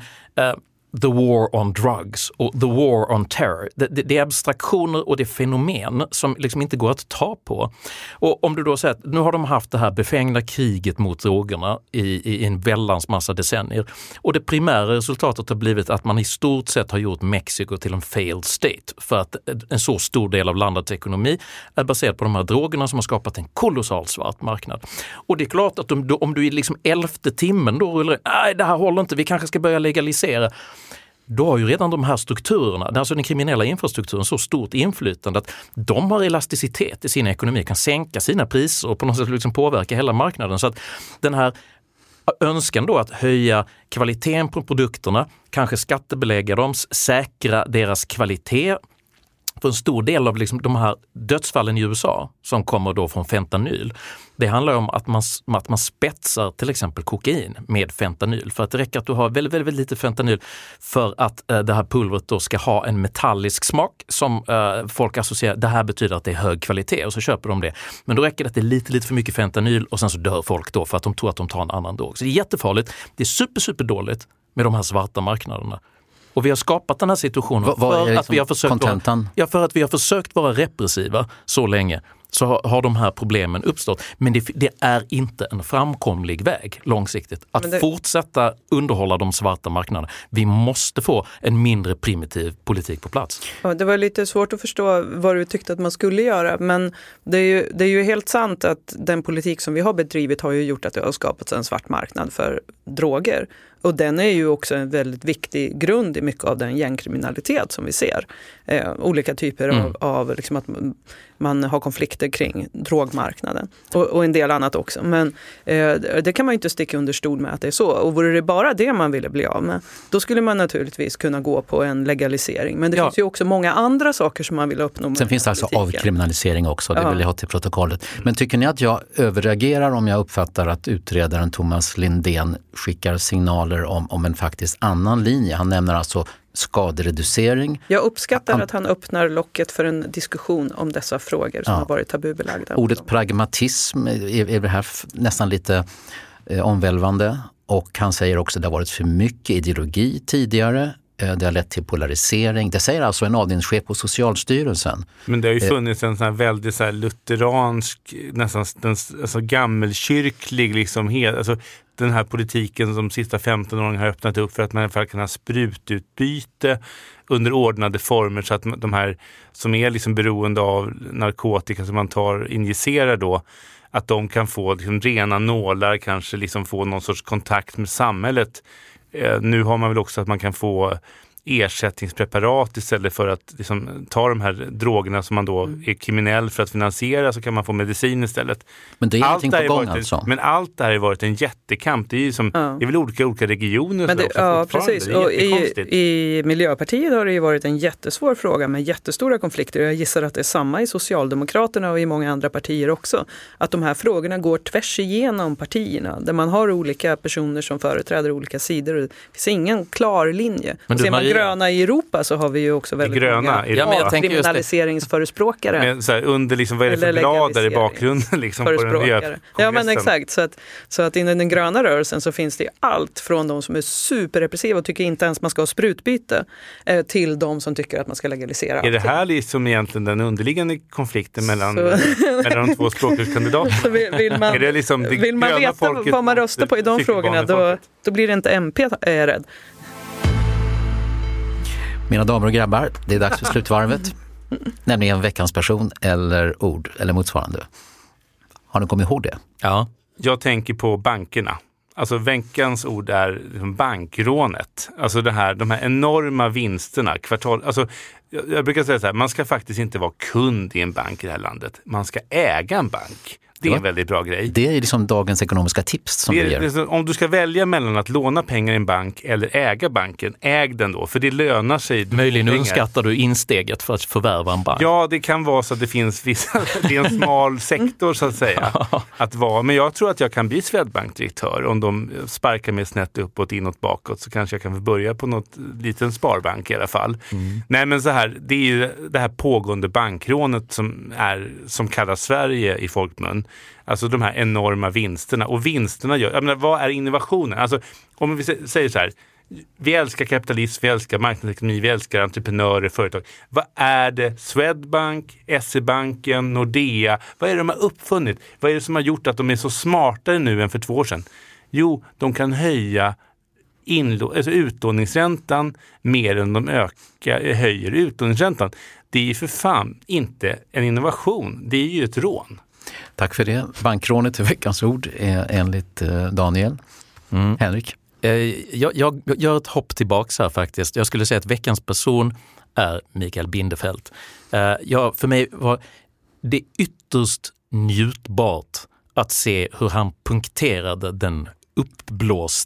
the war on drugs och the war on terror. Det är abstraktioner och det är fenomen som liksom inte går att ta på. Och om du då säger att nu har de haft det här befängda kriget mot drogerna i en väldans massa decennier och det primära resultatet har blivit att man i stort sett har gjort Mexiko till en failed state för att en så stor del av landets ekonomi är baserad på de här drogerna som har skapat en kolossal svart marknad. Och det är klart att om du i liksom 11:e timmen då rullar nej, det här håller inte, vi kanske ska börja legalisera. Då har ju redan de här strukturerna, alltså den kriminella infrastrukturen, så stort inflytande att de har elasticitet i sin ekonomi, kan sänka sina priser och på något sätt liksom påverka hela marknaden. Så att den här önskan då att höja kvaliteten på produkterna, kanske skattebelägga dem, säkra deras kvalitet För en stor del av liksom de här dödsfallen i USA som kommer då från fentanyl, det handlar om att man spetsar till exempel kokain med fentanyl. För att det räcker att du har väldigt, väldigt lite fentanyl för att det här pulvret då ska ha en metallisk smak som folk associerar. Det här betyder att det är hög kvalitet och så köper de det. Men då räcker det att det är lite för mycket fentanyl och sen så dör folk då för att de tror att de tar en annan drog. Så det är jättefarligt. Det är super dåligt med de här svarta marknaderna. Och vi har skapat den här situationen för att vi har försökt vara repressiva så länge, så har de här problemen uppstått. Men det är inte en framkomlig väg långsiktigt att fortsätta underhålla de svarta marknaderna. Vi måste få en mindre primitiv politik på plats. Ja, det var lite svårt att förstå vad du tyckte att man skulle göra, men det är ju helt sant att den politik som vi har bedrivit har ju gjort att det har skapats en svart marknad för droger. Och den är ju också en väldigt viktig grund i mycket av den gängkriminalitet som vi ser. Olika typer av liksom att man har konflikter kring drogmarknaden och en del annat också. Men det kan man ju inte sticka under stol med att det är så. Och vore det bara det man ville bli av med, då skulle man naturligtvis kunna gå på en legalisering. Men det finns ju också många andra saker som man vill uppnå med. Sen finns det alltså avkriminalisering också, det vill jag ha till protokollet. Men tycker ni att jag överreagerar om jag uppfattar att utredaren Thomas Lindén skickar signaler om en faktiskt annan linje? Han nämner alltså skadereducering. Jag uppskattar att han öppnar locket för en diskussion om dessa frågor som har varit tabubelagda. Ordet pragmatism är det här nästan lite omvälvande, och han säger också att det har varit för mycket ideologi tidigare. Det har lett till polarisering. Det säger alltså en avdelningschef på Socialstyrelsen. Men det har ju funnits en sån här väldigt så här lutheransk, nästan alltså gammelkyrklig liksom, alltså den här politiken som de sista 15 åren har öppnat upp för att man kan ha sprututbyte under ordnade former, så att de här som är liksom beroende av narkotika som man injicerar då, att de kan få liksom rena nålar, kanske liksom få någon sorts kontakt med samhället. Nu har man väl också att man kan få ersättningspreparat istället för att liksom ta de här drogerna som man då är kriminell för att finansiera, så kan man få medicin istället. Men det är ingenting på gång alltså. Men allt det här har varit en jättekamp. Det är ju som, det är väl olika regioner. Men ja, precis. Och i Miljöpartiet har det ju varit en jättesvår fråga med jättestora konflikter. Jag gissar att det är samma i Socialdemokraterna och i många andra partier också. Att de här frågorna går tvärs igenom partierna, där man har olika personer som företräder olika sidor. Det finns ingen klar linje. Men gröna i Europa så har vi ju också väldigt många kriminaliseringsförespråkare. Men så här, under liksom, vad är det för blad där i bakgrunden liksom, på den nya ja, men exakt. Så att inom den gröna rörelsen så finns det allt från de som är superrepressiva och tycker inte ens man ska ha sprutbyte till de som tycker att man ska legalisera allting. Är det här liksom egentligen den underliggande konflikten mellan de två språkrörskandidaterna? Vill man veta vad man röstar på i de frågorna, då blir det inte MP är rädd. Mina damer och grabbar, det är dags för slutvarvet. Nämligen veckans person eller ord eller motsvarande. Har ni kommit ihåg det? Ja. Jag tänker på bankerna. Alltså veckans ord är liksom bankrånet. Alltså de här enorma vinsterna. Alltså, jag brukar säga så här, man ska faktiskt inte vara kund i en bank i det här landet. Man ska äga en bank. Det är en väldigt bra grej. Det är liksom dagens ekonomiska tips som vi ger. Om du ska välja mellan att låna pengar i en bank eller äga banken, äg den då. För det lönar sig. Möjligen underskattar du insteget för att förvärva en bank. Ja, det kan vara så att det finns det är en smal sektor så att säga. Men jag tror att jag kan bli Swedbank-direktör. Om de sparkar mig snett uppåt, inåt, bakåt, så kanske jag kan börja på något liten sparbank i alla fall. Nej, men så här, det är ju det här pågående bankrånet som kallas Sverige i folkmun. Alltså de här enorma vinsterna. Och vinsterna gör, jag menar, vad är innovationen? Alltså om vi säger så här, vi älskar kapitalism, vi älskar marknadsekonomi, vi älskar entreprenörer, företag. Vad är det Swedbank, SE-banken, Nordea, vad är det de har uppfunnit? Vad är det som har gjort att de är så smartare nu än för 2 år sedan? Jo, de kan höja utlåningsräntan mer än de höjer utlåningsräntan. Det är för fan inte en innovation, det är ju ett rån. Tack för det. Bankrånet är veckans ord enligt Daniel. Henrik? Jag gör ett hopp tillbaka här faktiskt. Jag skulle säga att veckans person är Mikael Bindefeld. För mig var det ytterst njutbart att se hur han punkterade den uppblåsta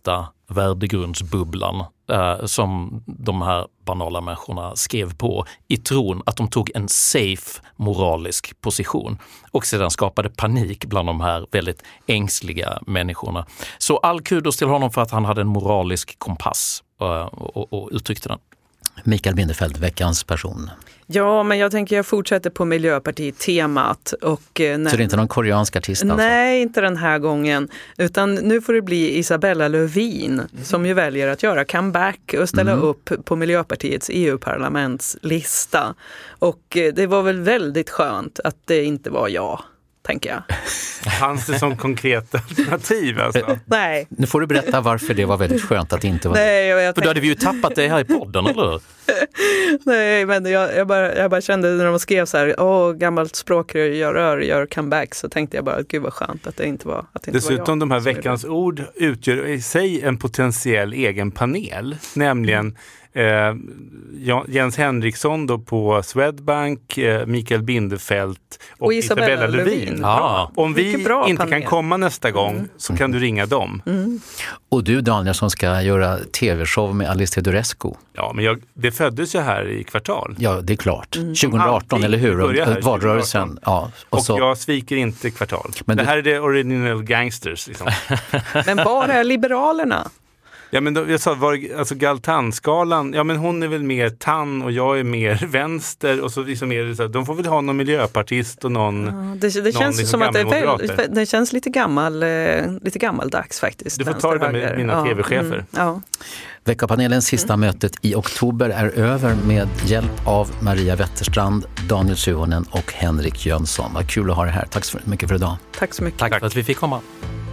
värdegrundsbubblan som de här banala människorna skrev på i tron att de tog en safe moralisk position och sedan skapade panik bland de här väldigt ängsliga människorna. Så all kudos till honom för att han hade en moralisk kompass och uttryckte den. Mikael Bindefeld, veckans person. Ja, men jag fortsätter på Miljöpartiet-temat. Så det är inte någon koreansk artist alltså? Nej, inte den här gången. Utan nu får det bli Isabella Lövin som ju väljer att göra comeback och ställa upp på Miljöpartiets EU-parlamentslista. Och det var väl väldigt skönt att det inte var jag, tänker jag. Fanns det som konkreta alternativ alltså? Nej. Nu får du berätta varför det var väldigt skönt att det inte var Nej, för då hade vi ju tappat det här i podden, eller? Nej, men jag bara kände när de skrev så här, gammalt språkrör gör comeback, så tänkte jag bara att gud vad skönt att det inte var att det inte dessutom var jag. De här veckans ord utgör i sig en potentiell egen panel, nämligen Jens Henriksson då på Swedbank, Mikael Bindefeld och Isabella Lövin. Ja. Om vi inte panel. kan komma nästa gång så kan du ringa dem. Och du, Daniel, som ska göra tv-show med Alice Teodorescu. Ja, men det föddes ju här i Kvartal. Ja, det är klart. 2018, eller hur? Valrörelsen. Ja, och jag sviker inte Kvartal. Men det här är det original gangsters. Liksom. Men var är Liberalerna? Ja, men jag sa, alltså Galtanskalan, ja men hon är väl mer tann och jag är mer vänster och så liksom är det så, de får väl ha någon miljöpartist och någon det känns liksom som att det känns lite gammaldags faktiskt. Du får ta det med mina tv-chefer. Ja. Veckapanelens sista mötet i oktober är över med hjälp av Maria Wetterstrand, Daniel Suhonen och Henrik Jönsson. Vad kul att ha det här. Tack så mycket för idag. Tack så mycket. Tack för att vi fick komma.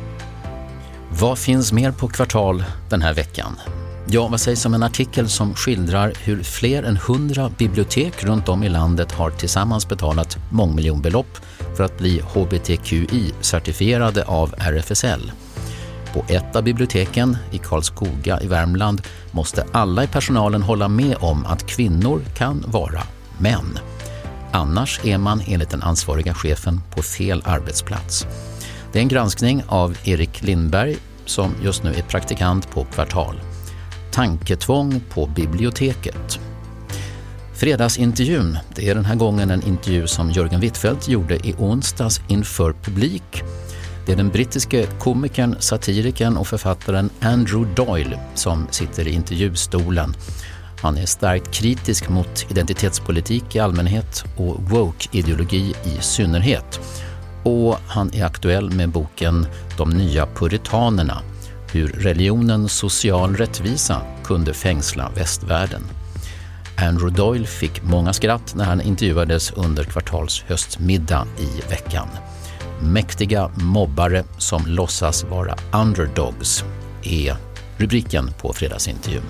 Vad finns mer på Kvartal den här veckan? Ja, vad sägs om en artikel som skildrar hur fler än 100 bibliotek runt om i landet har tillsammans betalat mångmiljonbelopp för att bli HBTQI-certifierade av RFSL. På ett av biblioteken i Karlskoga i Värmland måste alla i personalen hålla med om att kvinnor kan vara män. Annars är man enligt den ansvariga chefen på fel arbetsplats. Det är en granskning av Erik Lindberg som just nu är praktikant på Kvartal. Tanketvång på biblioteket. Fredagsintervjun, det är den här gången en intervju som Jörgen Wittfeldt gjorde i onsdags inför publik. Det är den brittiske komikern, satirikern och författaren Andrew Doyle som sitter i intervjustolen. Han är starkt kritisk mot identitetspolitik i allmänhet och woke-ideologi i synnerhet. Och han är aktuell med boken De nya puritanerna, hur religionen social rättvisa kunde fängsla västvärlden. Andrew Doyle fick många skratt när han intervjuades under Kvartals höstmiddag i veckan. Mäktiga mobbare som låtsas vara underdogs är rubriken på fredagsintervjun.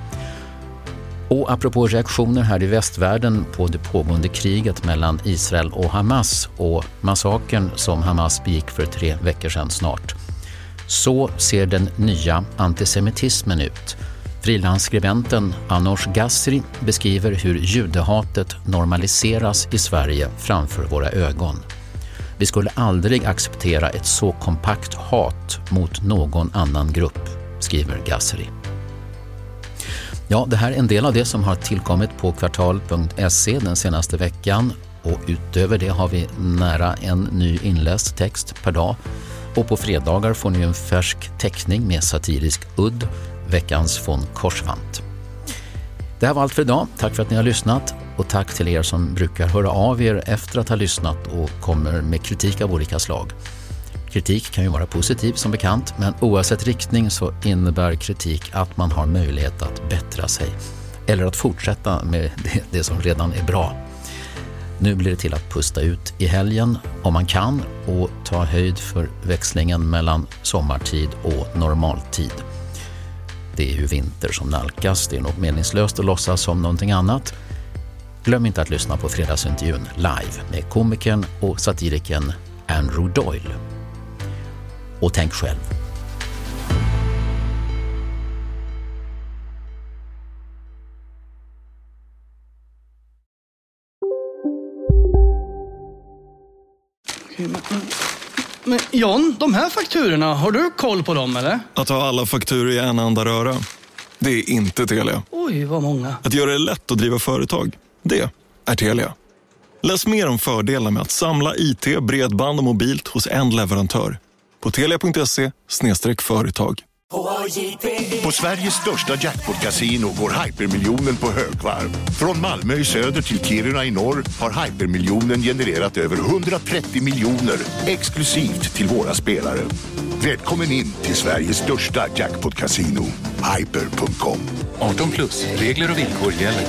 Och apropå reaktioner här i västvärlden på det pågående kriget mellan Israel och Hamas och massakern som Hamas begick för 3 veckor sedan snart. Så ser den nya antisemitismen ut. Frilansskribenten Anoush Gasri beskriver hur judehatet normaliseras i Sverige framför våra ögon. Vi skulle aldrig acceptera ett så kompakt hat mot någon annan grupp, skriver Gasri. Ja, det här är en del av det som har tillkommit på kvartal.se den senaste veckan och utöver det har vi nära en ny inläst text per dag och på fredagar får ni en färsk teckning med satirisk udd, veckans von Korsvant. Det här var allt för idag. Tack för att ni har lyssnat och tack till er som brukar höra av er efter att ha lyssnat och kommer med kritik av olika slag. Kritik kan ju vara positiv som bekant, men oavsett riktning så innebär kritik att man har möjlighet att bättra sig eller att fortsätta med det som redan är bra. Nu blir det till att pusta ut i helgen om man kan och ta höjd för växlingen mellan sommartid och normaltid. Det är ju vinter som nalkas, det är något meningslöst att låtsas som någonting annat. Glöm inte att lyssna på fredagsintervjun live med komikern och satirikern Andrew Doyle. Och tänk själv. Men John, de här fakturorna, har du koll på dem eller? Att ha alla fakturor i en enda röra, det är inte Telia. Oj, vad många. Att göra det lätt att driva företag, det är Telia. Läs mer om fördelar med att samla IT, bredband och mobilt hos en leverantör på telia.se/företag. På Sveriges största jackpot-casino går hypermiljonen på högvarv. Från Malmö i söder till Kiruna i norr har hypermiljonen genererat över 130 miljoner exklusivt till våra spelare. Välkommen in till Sveriges största jackpot-casino, hyper.com. 18+, regler och villkor gäller.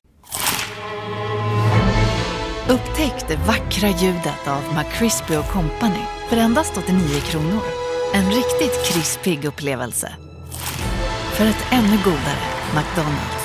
Upptäck det vackra ljudet av McCrispy & Company för endast 89 kronor. En riktigt krispig upplevelse. För ett ännu godare McDonald's.